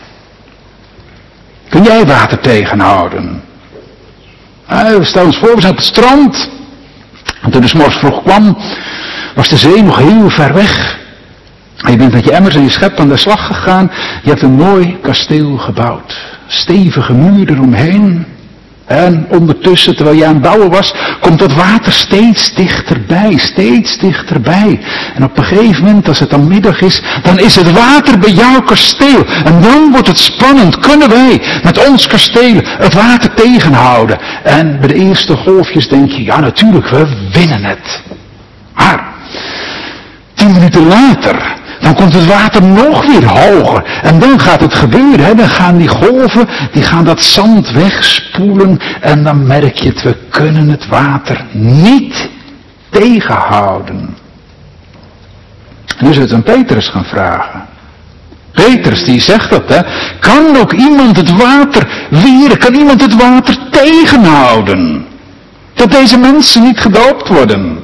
Kun jij water tegenhouden? We stellen ons voor, we zijn op het strand. En toen de 's morgens vroeg kwam, was de zee nog heel ver weg. En je bent met je emmers en je schep aan de slag gegaan. Je hebt een mooi kasteel gebouwd. Stevige muur eromheen. En ondertussen, terwijl je aan het bouwen was, komt dat water steeds dichterbij, steeds dichterbij. En op een gegeven moment, als het dan middag is, dan is het water bij jouw kasteel. En dan wordt het spannend. Kunnen wij met ons kasteel het water tegenhouden? En bij de eerste golfjes denk je, ja natuurlijk, we winnen het. Maar, tien minuten later, dan komt het water nog weer hoger. En dan gaat het gebeuren. Hè? Dan gaan die golven, die gaan dat zand wegspoelen. En dan merk je het, we kunnen het water niet tegenhouden. En nu zullen we het aan Petrus gaan vragen. Petrus die zegt dat, hè. Kan ook iemand het water weren? Kan iemand het water tegenhouden? Dat deze mensen niet gedoopt worden.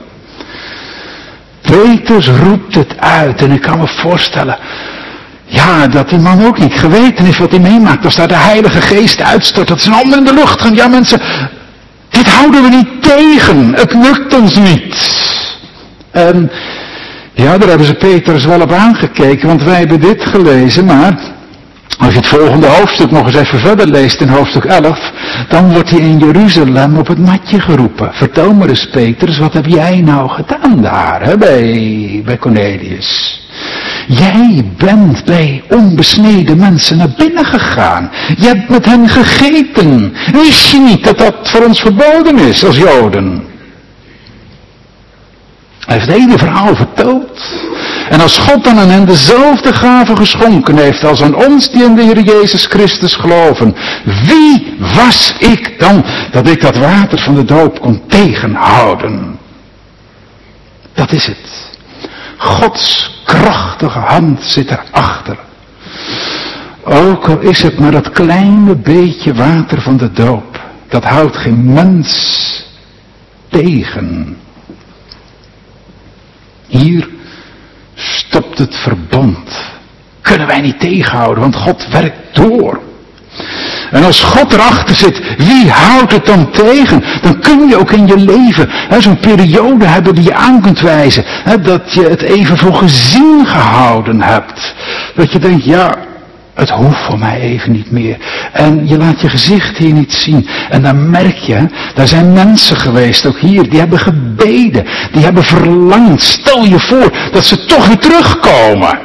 Petrus roept het uit en ik kan me voorstellen, ja, dat die man ook niet geweten heeft wat hij meemaakt. Als daar de Heilige Geest uitstort, dat zijn handen in de lucht gaan. Ja mensen, dit houden we niet tegen. Het lukt ons niet. En ja, daar hebben ze Petrus wel op aangekeken, want wij hebben dit gelezen, maar als je het volgende hoofdstuk nog eens even verder leest in hoofdstuk elf, dan wordt hij in Jeruzalem op het matje geroepen. Vertel me eens Petrus, wat heb jij nou gedaan daar, hè, bij, bij Cornelius? Jij bent bij onbesneden mensen naar binnen gegaan. Je hebt met hen gegeten. Wist je niet dat dat voor ons verboden is als Joden? Hij heeft het hele verhaal verteld. En als God dan aan hen dezelfde gave geschonken heeft als aan ons die in de Heer Jezus Christus geloven. Wie was ik dan dat ik dat water van de doop kon tegenhouden? Dat is het. Gods krachtige hand zit erachter. Ook al is het maar dat kleine beetje water van de doop. Dat houdt geen mens tegen. Hier stopt het verbond. Kunnen wij niet tegenhouden, want God werkt door. En als God erachter zit, wie houdt het dan tegen? Dan kun je ook in je leven hè, zo'n periode hebben die je aan kunt wijzen. Hè, dat je het even voor gezien gehouden hebt. Dat je denkt, ja, het hoeft voor mij even niet meer. En je laat je gezicht hier niet zien. En dan merk je, daar zijn mensen geweest, ook hier, die hebben gebeden. Die hebben verlangd. Stel je voor dat ze toch weer terugkomen.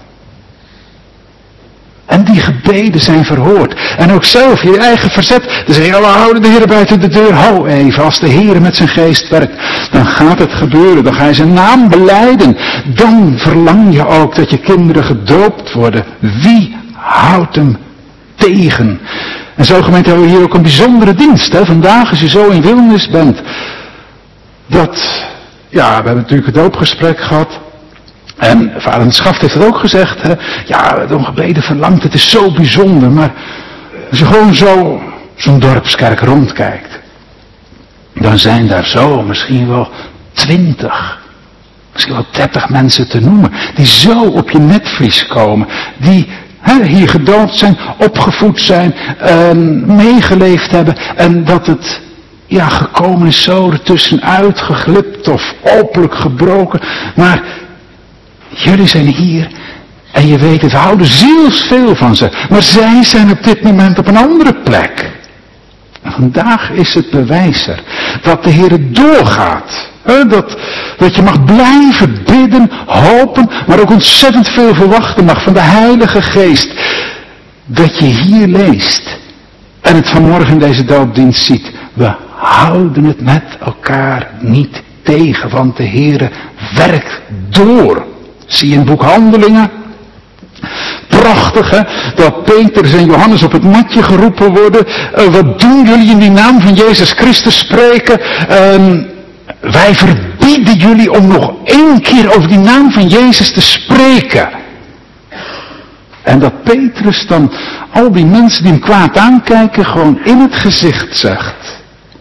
En die gebeden zijn verhoord. En ook zelf, je eigen verzet. Dan zeg je, we houden de Heer buiten de deur. Hou even, als de Heer met zijn geest werkt. Dan gaat het gebeuren. Dan ga je zijn naam belijden. Dan verlang je ook dat je kinderen gedoopt worden. Wie houdt hem tegen? En zo gemeente hebben we hier ook een bijzondere dienst. Hè? Vandaag als je zo in Wilnis bent. Dat, ja, we hebben natuurlijk het doopgesprek gehad. En vader Schaft heeft het ook gezegd. Hè? Ja, we hebben om gebeden verlangd. Het is zo bijzonder. Maar als je gewoon zo zo'n dorpskerk rondkijkt. Dan zijn daar zo misschien wel twintig. Misschien wel dertig mensen te noemen. Die zo op je netvlies komen. Die he, hier gedoopt zijn, opgevoed zijn. Uh, meegeleefd hebben. En dat het ja, gekomen is zo ertussenuit geglipt of openlijk gebroken. Maar jullie zijn hier en je weet het, we houden zielsveel van ze. Maar zij zijn op dit moment op een andere plek. En vandaag is het bewijs er dat de Heer doorgaat. He, dat, dat je mag blijven bidden, hopen, maar ook ontzettend veel verwachten mag van de Heilige Geest. Dat je hier leest en het vanmorgen in deze doopdienst ziet. We houden het met elkaar niet tegen, want de Heer werkt door. Zie je in het boek Handelingen. Prachtig, hè? Dat Petrus en Johannes op het matje geroepen worden. Uh, wat doen jullie in die naam van Jezus Christus spreken? Uh, wij verbieden jullie om nog één keer over die naam van Jezus te spreken. En dat Petrus dan al die mensen die hem kwaad aankijken gewoon in het gezicht zegt.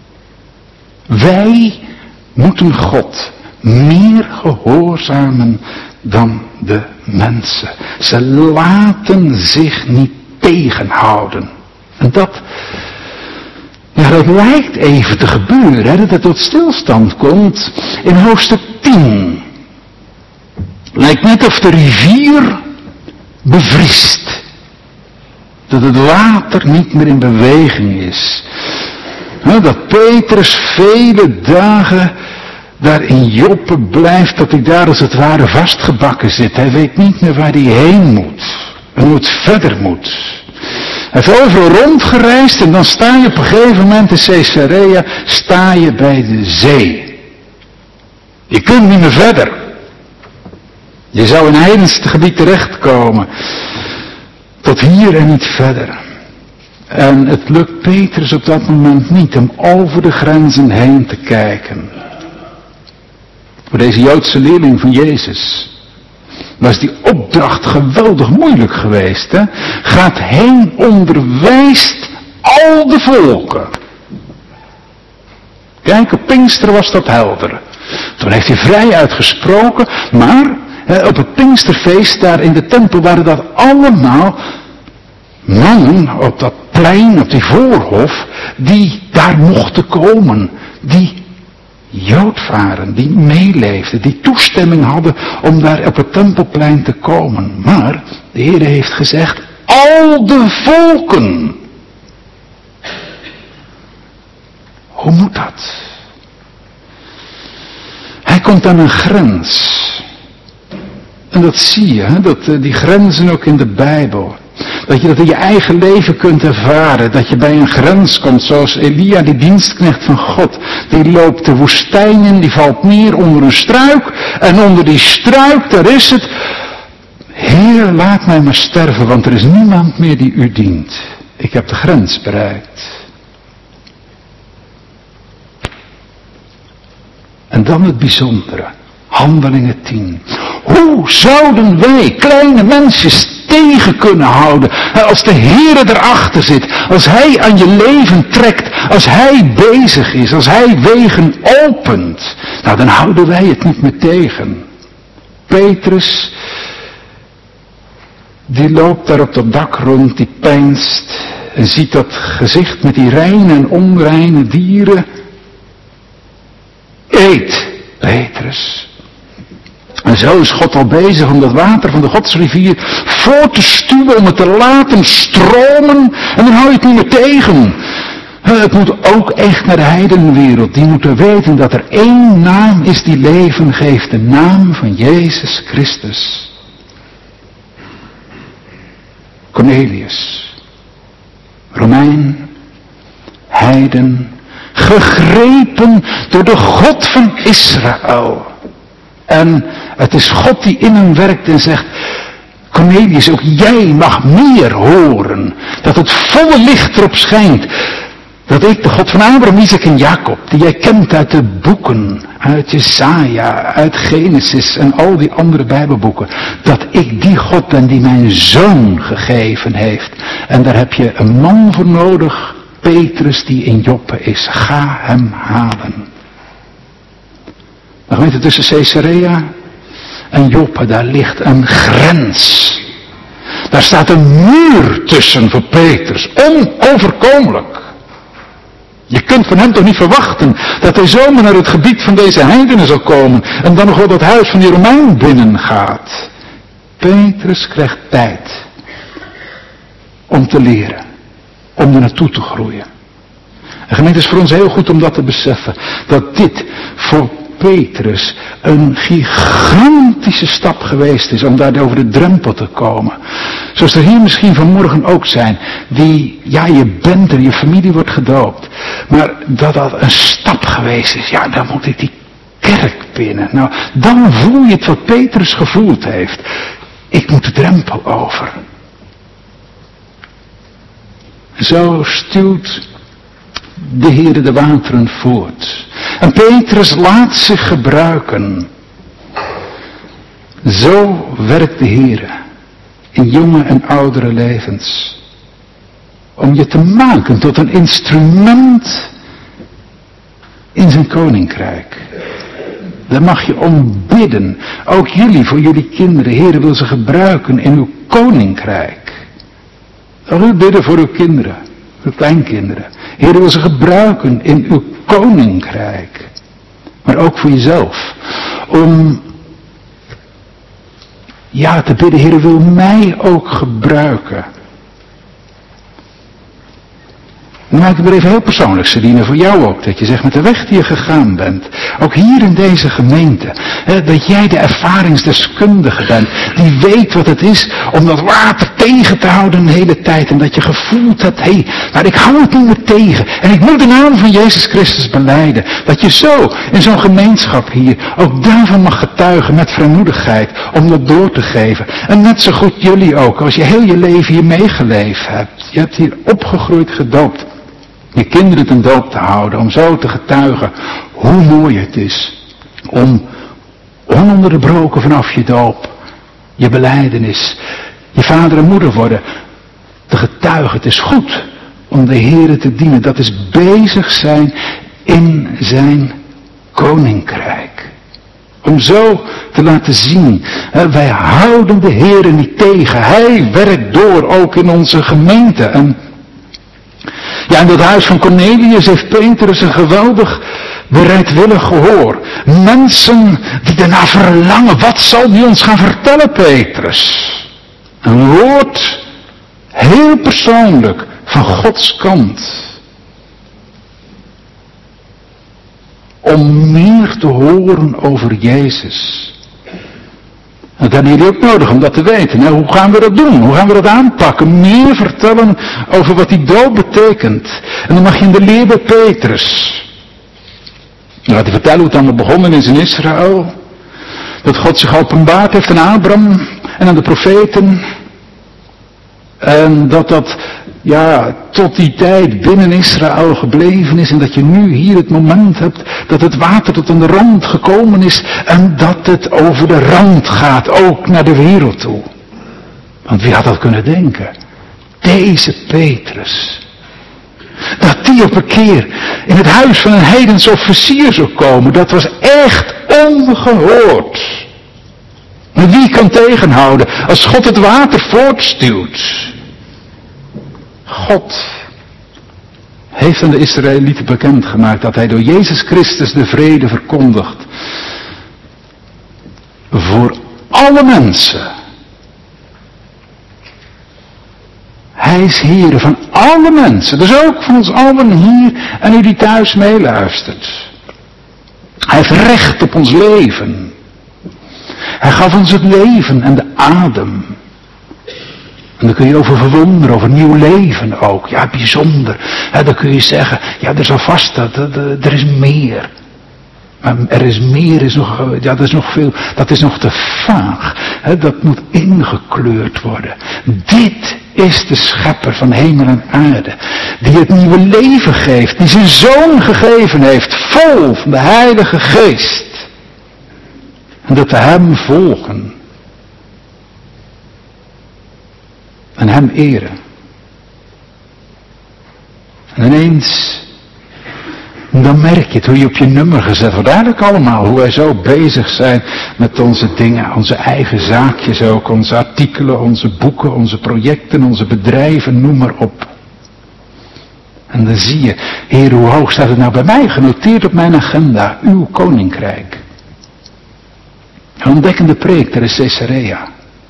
Wij moeten God meer gehoorzamen dan de mensen. Ze laten zich niet tegenhouden. En dat, ja, dat lijkt even te gebeuren, hè, dat het tot stilstand komt in hoofdstuk tien. Lijkt net of de rivier bevriest. Dat het water niet meer in beweging is. Hè, dat Petrus vele dagen daar in Joppe blijft, dat hij daar als het ware vastgebakken zit. Hij weet niet meer waar hij heen moet. En hoe het verder moet. Hij heeft overal rondgereisd en dan sta je op een gegeven moment in Caesarea, sta je bij de zee. Je kunt niet meer verder. Je zou in heidens gebied terechtkomen. Tot hier en niet verder. En het lukt Petrus op dat moment niet om over de grenzen heen te kijken. Voor deze Joodse leerling van Jezus was die opdracht geweldig moeilijk geweest. Hè? Gaat heen, onderwijst al de volken. Kijk, op Pinkster was dat helder. Toen heeft hij vrij uitgesproken, maar hè, op het Pinksterfeest daar in de tempel waren dat allemaal mannen op dat plein, op die voorhof, die daar mochten komen, die Jood waren, die meeleefden, die toestemming hadden om daar op het tempelplein te komen. Maar de Heer heeft gezegd, al de volken. Hoe moet dat? Hij komt aan een grens. En dat zie je, hè? Dat, die grenzen ook in de Bijbel. Dat je dat in je eigen leven kunt ervaren. Dat je bij een grens komt zoals Elia, die dienstknecht van God. Die loopt de woestijn in, die valt neer onder een struik. En onder die struik, daar is het. Heer, laat mij maar sterven, want er is niemand meer die u dient. Ik heb de grens bereikt. En dan het bijzondere. Handelingen tien. Hoe zouden wij, kleine mensjes, tegen kunnen houden als de Heere erachter zit, als Hij aan je leven trekt, als Hij bezig is, als Hij wegen opent? Nou, dan houden wij het niet meer tegen. Petrus, die loopt daar op dat dak rond, die peinst en ziet dat gezicht met die reine en onreine dieren. Eet, Petrus. En zo is God al bezig om dat water van de Godsrivier voor te stuwen, om het te laten stromen. En dan hou je het niet meer tegen. Het moet ook echt naar de heidenwereld. Die moeten weten dat er één naam is die leven geeft. De naam van Jezus Christus. Cornelius. Romein. Heiden. Gegrepen door de God van Israël. En het is God die in hem werkt en zegt, Cornelius, ook jij mag meer horen. Dat het volle licht erop schijnt. Dat ik, de God van Abraham, Isaac en Jacob, die jij kent uit de boeken, uit Jesaja, uit Genesis en al die andere Bijbelboeken. Dat ik die God ben die mijn zoon gegeven heeft. En daar heb je een man voor nodig, Petrus, die in Joppe is. Ga hem halen. Dan weet je, tussen Caesarea en Joppe, daar ligt een grens. Daar staat een muur tussen voor Petrus. Onoverkomelijk. Je kunt van hem toch niet verwachten dat hij zomaar naar het gebied van deze heidenen zal komen. En dan nog wel dat huis van die Romein binnen gaat. Petrus krijgt tijd. Om te leren. Om er naartoe te groeien. En gemeente, is voor ons heel goed om dat te beseffen. Dat dit voor Petrus een gigantische stap geweest is om daar over de drempel te komen. Zoals er hier misschien vanmorgen ook zijn, die, ja, je bent er, je familie wordt gedoopt, maar dat dat een stap geweest is, ja, dan moet ik die kerk binnen. Nou, dan voel je het wat Petrus gevoeld heeft. Ik moet de drempel over. Zo stuwt de Heere de wateren voort. En Petrus laat zich gebruiken. Zo werkt de Heere in jonge en oudere levens. Om je te maken tot een instrument in zijn koninkrijk. Daar mag je om bidden. Ook jullie, voor jullie kinderen. Heere wil ze gebruiken in uw koninkrijk. Ook u bidden voor uw kinderen. Voor uw kleinkinderen. Heere wil ze gebruiken in uw koninkrijk. Maar ook voor jezelf. Om ja te bidden. Heere wil mij ook gebruiken. Dan maak ik er even heel persoonlijk, Celine, voor jou ook. Dat je zegt, met de weg die je gegaan bent. Ook hier in deze gemeente. Hè, dat jij de ervaringsdeskundige bent. Die weet wat het is om dat water tegen te houden de hele tijd. En dat je gevoeld hebt, hé, hey, maar ik hou het niet meer tegen. En ik moet de naam van Jezus Christus belijden. Dat je zo in zo'n gemeenschap hier ook daarvan mag getuigen met vrijmoedigheid. Om dat door te geven. En net zo goed jullie ook. Als je heel je leven hier meegeleefd hebt. Je hebt hier opgegroeid, gedoopt. Je kinderen ten doop te houden, om zo te getuigen hoe mooi het is om ononderbroken vanaf je doop, je belijdenis, je vader en moeder worden, te getuigen. Het is goed om de Heere te dienen, dat is bezig zijn in zijn koninkrijk. Om zo te laten zien, hè, wij houden de Heere niet tegen, Hij werkt door ook in onze gemeente. En ja, in dat huis van Cornelius heeft Petrus een geweldig bereidwillig gehoor. Mensen die daarna verlangen. Wat zal die ons gaan vertellen, Petrus? Een woord, heel persoonlijk, van Gods kant. Om meer te horen over Jezus. Dat hebben jullie ook nodig om dat te weten. Nou, hoe gaan we dat doen? Hoe gaan we dat aanpakken? Meer vertellen over wat die doop betekent. En dan mag je in de leer bij Petrus. Dan gaat hij vertellen hoe het allemaal begonnen is in Israël. Dat God zich openbaard heeft aan Abraham en aan de profeten. En dat dat ja, tot die tijd binnen Israël gebleven is. En dat je nu hier het moment hebt dat het water tot aan de rand gekomen is. En dat het over de rand gaat, ook naar de wereld toe. Want wie had dat kunnen denken? Deze Petrus. Dat die op een keer in het huis van een heidens officier zou komen. Dat was echt ongehoord. Maar wie kan tegenhouden als God het water voortstuwt? God heeft aan de Israëlieten bekendgemaakt dat hij door Jezus Christus de vrede verkondigt. Voor alle mensen. Hij is Heer van alle mensen. Dus ook van ons allen hier en u die thuis meeluistert. Hij heeft recht op ons leven. Hij gaf ons het leven en de adem. En dan kun je over verwonderen, over nieuw leven ook. Ja, bijzonder. Ja, dan kun je zeggen, ja, er is alvast dat, dat, dat, er is meer. Maar er is meer, is nog, ja, dat is nog veel, dat is nog te vaag. He, dat moet ingekleurd worden. Dit is de schepper van hemel en aarde. Die het nieuwe leven geeft. Die zijn zoon gegeven heeft. Vol van de Heilige Geest. En dat we hem volgen. En hem eren. En ineens, dan merk je het, hoe je op je nummer gezet wordt. Eigenlijk allemaal, hoe wij zo bezig zijn met onze dingen, onze eigen zaakjes ook, onze artikelen, onze boeken, onze projecten, onze bedrijven, noem maar op. En dan zie je, Heer, hoe hoog staat het nou bij mij genoteerd op mijn agenda, uw koninkrijk. Een ontdekkende preek, daar is Caesarea.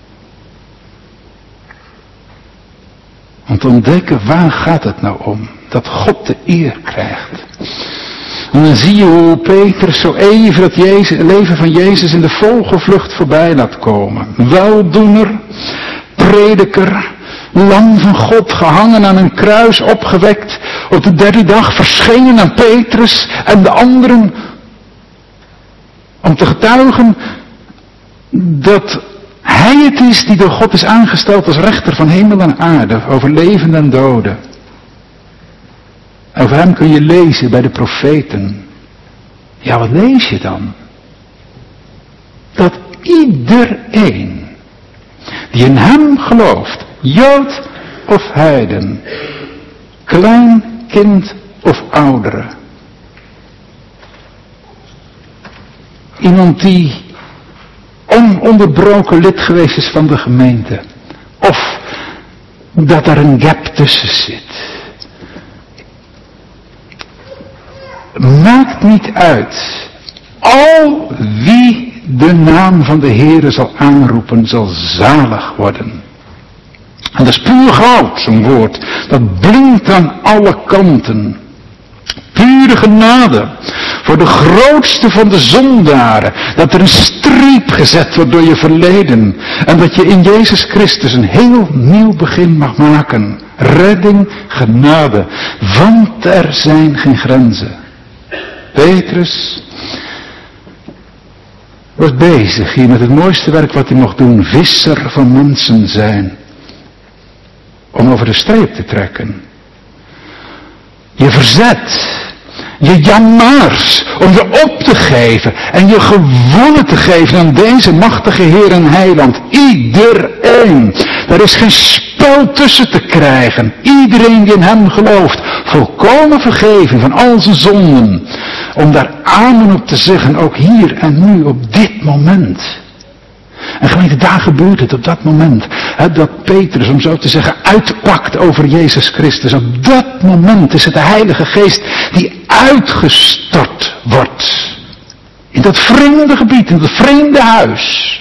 Om te ontdekken, waar gaat het nou om? Dat God de eer krijgt. En dan zie je hoe Petrus zo even dat Jezus, het leven van Jezus in de vogelvlucht voorbij laat komen. Weldoener, prediker, lam van God, gehangen aan een kruis, opgewekt. Op de derde dag verschenen aan Petrus en de anderen. Om te getuigen dat hij het is die door God is aangesteld als rechter van hemel en aarde, over levenden en doden. Over hem kun je lezen bij de profeten. Ja, wat lees je dan? Dat iedereen die in hem gelooft, Jood of heiden, klein kind of oudere, iemand die ononderbroken lid geweest is van de gemeente, of dat er een gap tussen zit, maakt niet uit. Al wie de naam van de Heere zal aanroepen, zal zalig worden. En dat is puur goud, zo'n woord. Dat blinkt aan alle kanten. Pure genade. Voor de grootste van de zondaren. Dat er een streep gezet wordt door je verleden. En dat je in Jezus Christus een heel nieuw begin mag maken. Redding, genade. Want er zijn geen grenzen. Petrus was bezig hier met het mooiste werk wat hij mocht doen. Visser van mensen zijn. Om over de streep te trekken. Je verzet. Je jammers om je op te geven. En je gewonnen te geven aan deze machtige Heer en Heiland. Iedereen. Er is geen spel tussen te krijgen. Iedereen die in hem gelooft. Volkomen vergeven van al zijn zonden. Om daar amen op te zeggen. Ook hier en nu op dit moment. En gemeente, daar gebeurt het op dat moment. Hè, dat Petrus, om zo te zeggen, uitpakt over Jezus Christus. Op dat moment is het de Heilige Geest die uitgestort wordt. In dat vreemde gebied, in dat vreemde huis.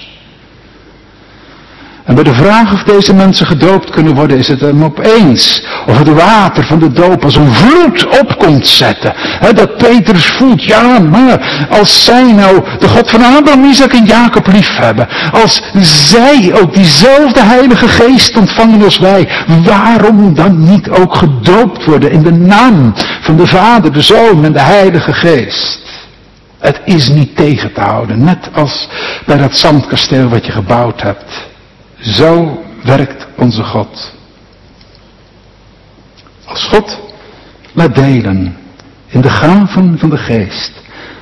En bij de vraag of deze mensen gedoopt kunnen worden, is het hem opeens of het water van de doop als een vloed op komt zetten. He, dat Petrus voelt, ja maar, als zij nou de God van Abraham, Isaac en Jacob lief hebben, als zij ook diezelfde Heilige Geest ontvangen als wij, waarom dan niet ook gedoopt worden in de naam van de Vader, de Zoon en de Heilige Geest? Het is niet tegen te houden, net als bij dat zandkasteel wat je gebouwd hebt. Zo werkt onze God. Als God laat delen in de gaven van de geest.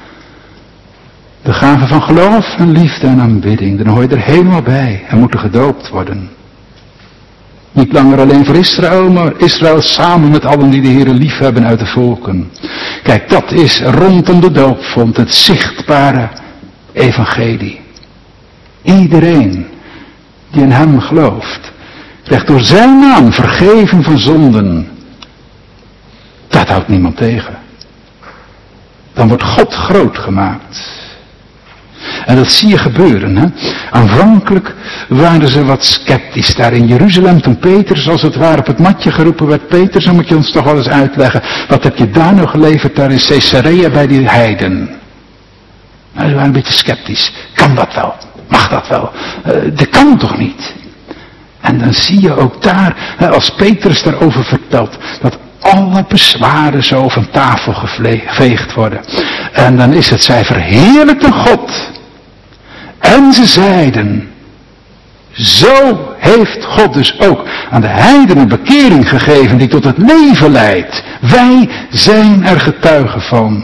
De gaven van geloof en liefde en aanbidding. Dan hoor je er helemaal bij en moet er gedoopt worden. Niet langer alleen voor Israël, maar Israël samen met allen die de Heere lief hebben uit de volken. Kijk, dat is rondom de doopvond het zichtbare evangelie. Iedereen die in hem gelooft, krijgt door zijn naam vergeven van zonden. Dat houdt niemand tegen. Dan wordt God groot gemaakt. En dat zie je gebeuren. Hè? Aanvankelijk waren ze wat sceptisch daar in Jeruzalem. Toen Petrus als het ware op het matje geroepen werd. Petrus, dan moet je ons toch wel eens uitleggen. Wat heb je daar nou geleverd daar in Caesarea bij die heiden? Nou, ze waren een beetje sceptisch. Kan dat wel? Mag dat wel? Uh, dat kan toch niet? En dan zie je ook daar, als Petrus daarover vertelt, dat alle bezwaren zo van tafel geveegd worden. En dan is het, zij verheerlijkten God. En ze zeiden, zo heeft God dus ook aan de heidenen bekering gegeven die tot het leven leidt. Wij zijn er getuigen van.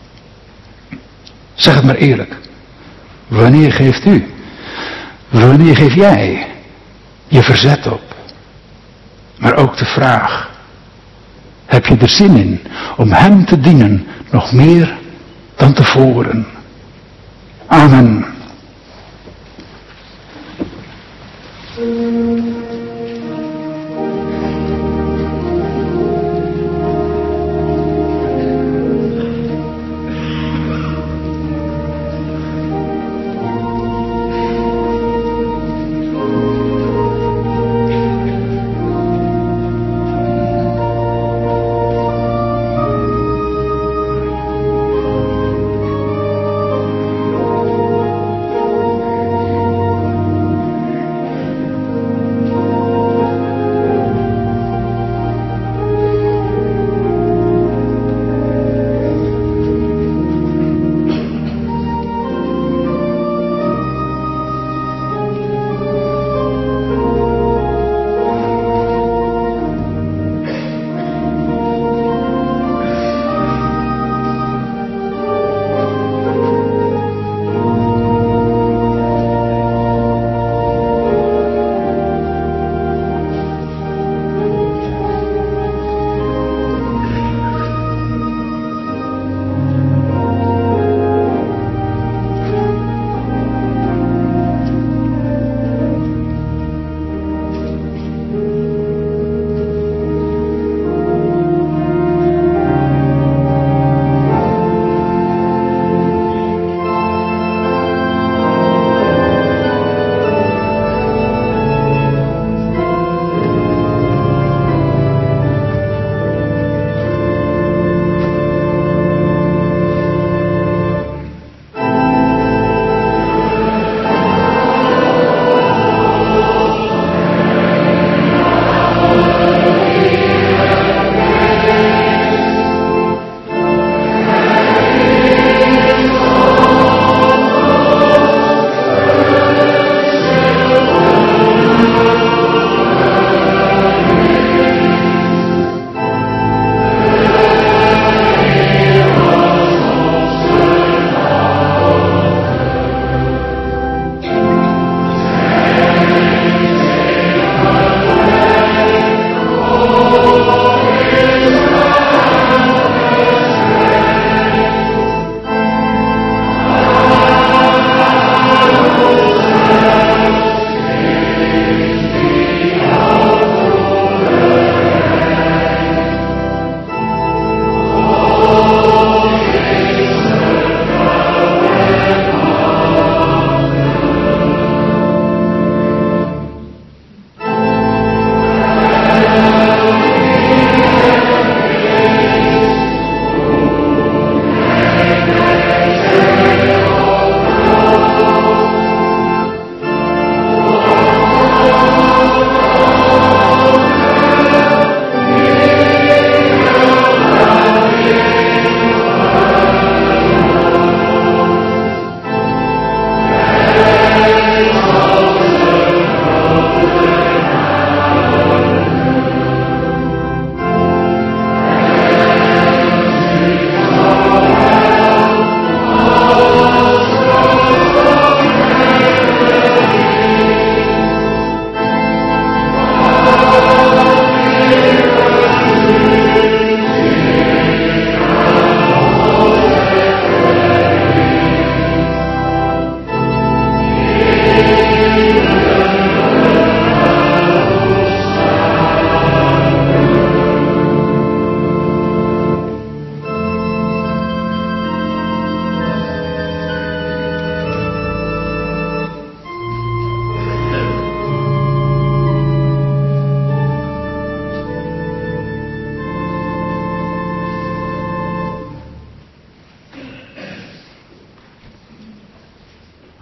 Zeg het maar eerlijk. Wanneer geeft u? Wanneer geef jij je verzet op? Maar ook de vraag. Heb je er zin in om hem te dienen nog meer dan tevoren? Amen.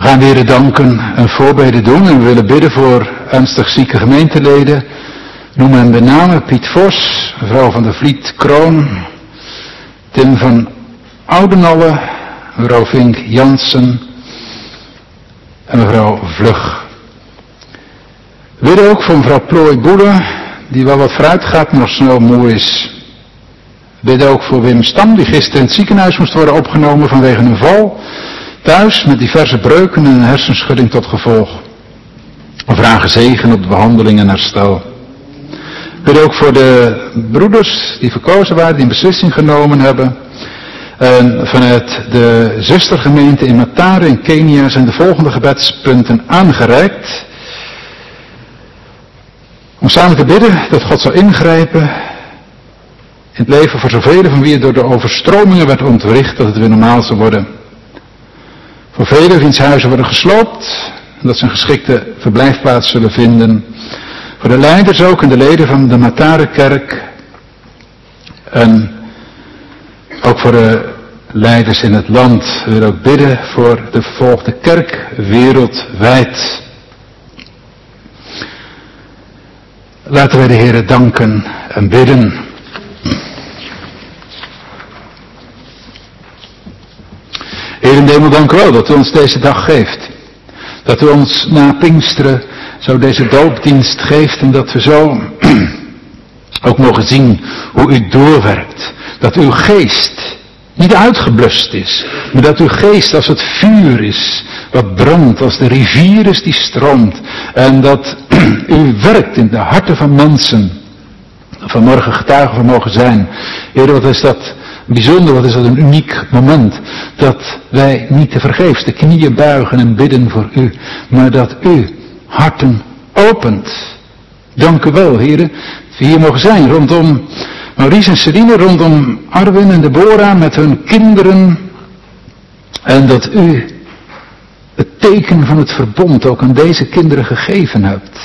We gaan weer danken en voorbeden doen en we willen bidden voor ernstig zieke gemeenteleden. Noem hen bij name Piet Vos, mevrouw van der Vliet Kroon, Tim van Oudenalle, mevrouw Vink Jansen en mevrouw Vlug. We bidden ook voor mevrouw Plooi Boele, die wel wat vooruit gaat, maar nog snel moe is. We bidden ook voor Wim Stam, die gisteren in het ziekenhuis moest worden opgenomen vanwege een val. Thuis met diverse breuken en een hersenschudding tot gevolg. We vragen zegen op de behandeling en herstel. We bidden ook voor de broeders die verkozen waren, die een beslissing genomen hebben. En vanuit de zustergemeente in Matare in Kenia zijn de volgende gebedspunten aangereikt. Om samen te bidden dat God zal ingrijpen in het leven voor zoveel van wie het door de overstromingen werd ontwricht, dat het weer normaal zal worden. Voor velen wiens huizen worden gesloopt en dat ze een geschikte verblijfplaats zullen vinden. Voor de leiders ook en de leden van de Matare-kerk. En ook voor de leiders in het land. We willen ook bidden voor de vervolgde kerk wereldwijd. Laten wij de Heere danken en bidden. Heer in de hemel, dank u wel dat u ons deze dag geeft. Dat u ons na Pinksteren zo deze doopdienst geeft en dat we zo ook mogen zien hoe u doorwerkt. Dat uw geest niet uitgeblust is, maar dat uw geest als het vuur is, wat brandt, als de rivier is die stroomt. En dat u werkt in de harten van mensen. Vanmorgen getuigen van mogen zijn. Heer, wat is dat bijzonder, wat is dat een uniek moment. Dat wij niet te vergeefs de knieën buigen en bidden voor u, maar dat u harten opent. Dank u wel, heren, dat we hier mogen zijn rondom Maurice en Serine, rondom Arwin en Deborah met hun kinderen. En dat u het teken van het verbond ook aan deze kinderen gegeven hebt.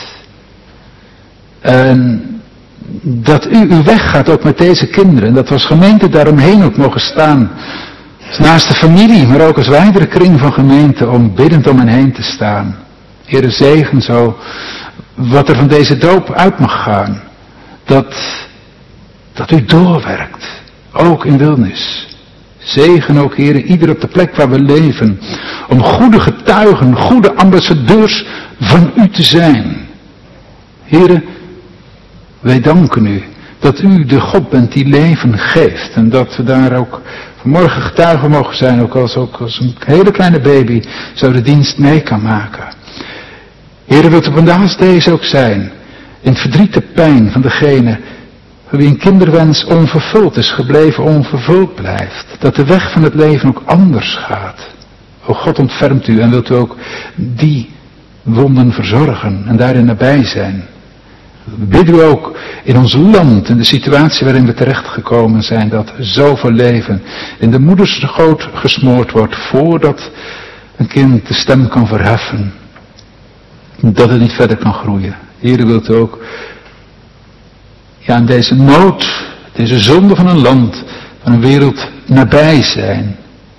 En dat u uw weg gaat ook met deze kinderen. En dat we als gemeente daaromheen ook mogen staan. Naast de familie, maar ook als wijdere kring van gemeente, om biddend om hen heen te staan. Heere, zegen zo wat er van deze doop uit mag gaan. Dat, dat u doorwerkt. Ook in wilnis. Zegen ook, Heere, ieder op de plek waar we leven. Om goede getuigen, goede ambassadeurs van u te zijn. Heere, wij danken u dat u de God bent die leven geeft. En dat we daar ook vanmorgen getuigen mogen zijn. Ook als, ook als een hele kleine baby zo de dienst mee kan maken. Heere, wilt u vandaag deze ook zijn. In het verdriet, de pijn van degene voor wie een kinderwens onvervuld is gebleven, onvervuld blijft. Dat de weg van het leven ook anders gaat. O God, ontfermt u en wilt u ook die wonden verzorgen en daarin nabij zijn. We bidden u ook in ons land, in de situatie waarin we terechtgekomen zijn, dat zoveel leven in de moedersgoot gesmoord wordt voordat een kind de stem kan verheffen. Dat het niet verder kan groeien. Heer, wilt u ook ja, in deze nood, deze zonde van een land, van een wereld nabij zijn.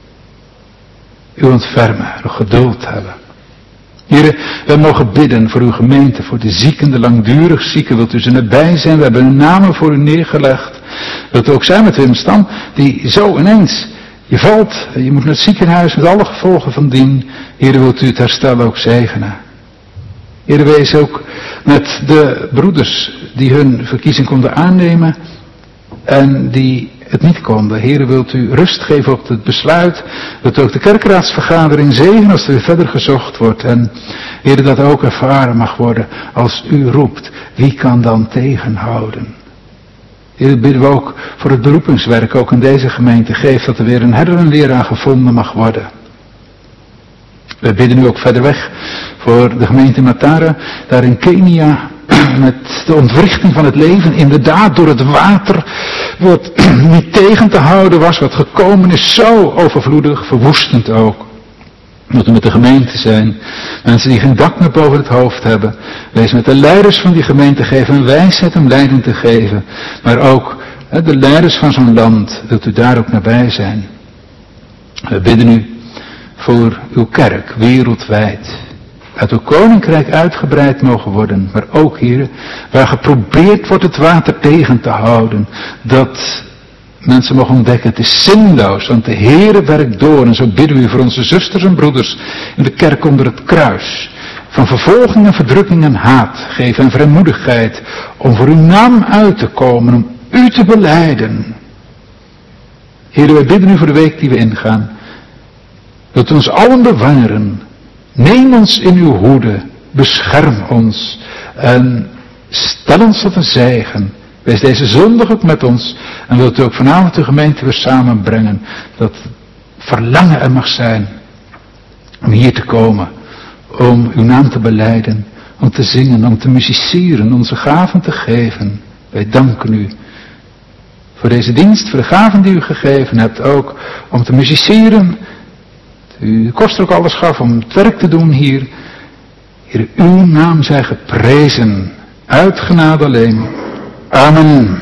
U ontfermen, u geduld hebben. Heere, wij mogen bidden voor uw gemeente, voor de zieken, de langdurig zieken. Wilt u ze nabij zijn? We hebben hun namen voor u neergelegd. Wilt u ook zijn met Wim Stam, die zo ineens, je valt, je moet naar het ziekenhuis met alle gevolgen van dien. Heere, wilt u het herstel ook zegenen. Heere, wees ook met de broeders die hun verkiezing konden aannemen en die het niet konden. Heere, wilt u rust geven op het besluit. Dat ook de kerkraadsvergadering zegen als er weer verder gezocht wordt. En Heere, dat ook ervaren mag worden als u roept. Wie kan dan tegenhouden? Heere, bidden we ook voor het beroepingswerk ook in deze gemeente. Geef dat er weer een herder en leraar gevonden mag worden. We bidden nu ook verder weg voor de gemeente Matare, daar in Kenia, met de ontwrichting van het leven, inderdaad door het water, wat niet tegen te houden was, wat gekomen is, zo overvloedig, verwoestend ook. Moeten we met de gemeente zijn, mensen die geen dak meer boven het hoofd hebben, wees met de leiders van die gemeente geven, een wijsheid om leiding te geven, maar ook hè, de leiders van zo'n land, wilt u daar ook nabij zijn. We bidden u voor uw kerk wereldwijd. Dat uw koninkrijk uitgebreid mogen worden, maar ook, Heer, waar geprobeerd wordt het water tegen te houden, dat mensen mogen ontdekken, het is zinloos, want de Heere werkt door. En zo bidden we voor onze zusters en broeders in de kerk onder het kruis. Van vervolging en verdrukking en haat, geef en vrijmoedigheid om voor uw naam uit te komen, om u te belijden. Heere, wij bidden u voor de week die we ingaan, dat u ons allen bewaren. Neem ons in uw hoede, bescherm ons en stel ons tot een zegen. Wees deze zondag ook met ons en wilt u ook vanavond de gemeente weer samenbrengen. Dat verlangen er mag zijn om hier te komen, om uw naam te belijden, om te zingen, om te musiceren, onze gaven te geven. Wij danken u voor deze dienst, voor de gaven die u gegeven hebt, ook om te musiceren. U kost er ook alles gaf om het werk te doen hier. Heer, uw naam zij geprezen, uit genade alleen. Amen.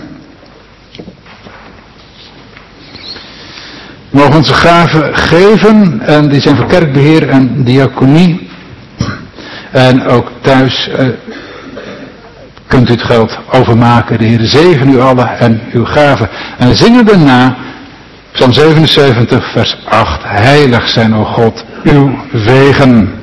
We mogen onze gaven geven, en die zijn voor kerkbeheer en diaconie. En ook thuis uh, kunt u het geld overmaken. De Heer zegen u allen en uw gaven. En we zingen daarna Psalm zevenenzeventig, vers acht. Heilig zijn, o God, uw wegen.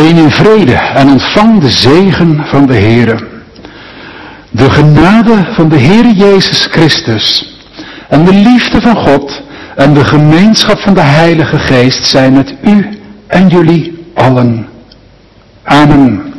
heen in vrede en ontvang de zegen van de Heere. De genade van de Heere Jezus Christus en de liefde van God en de gemeenschap van de Heilige Geest zijn met u en jullie allen. Amen.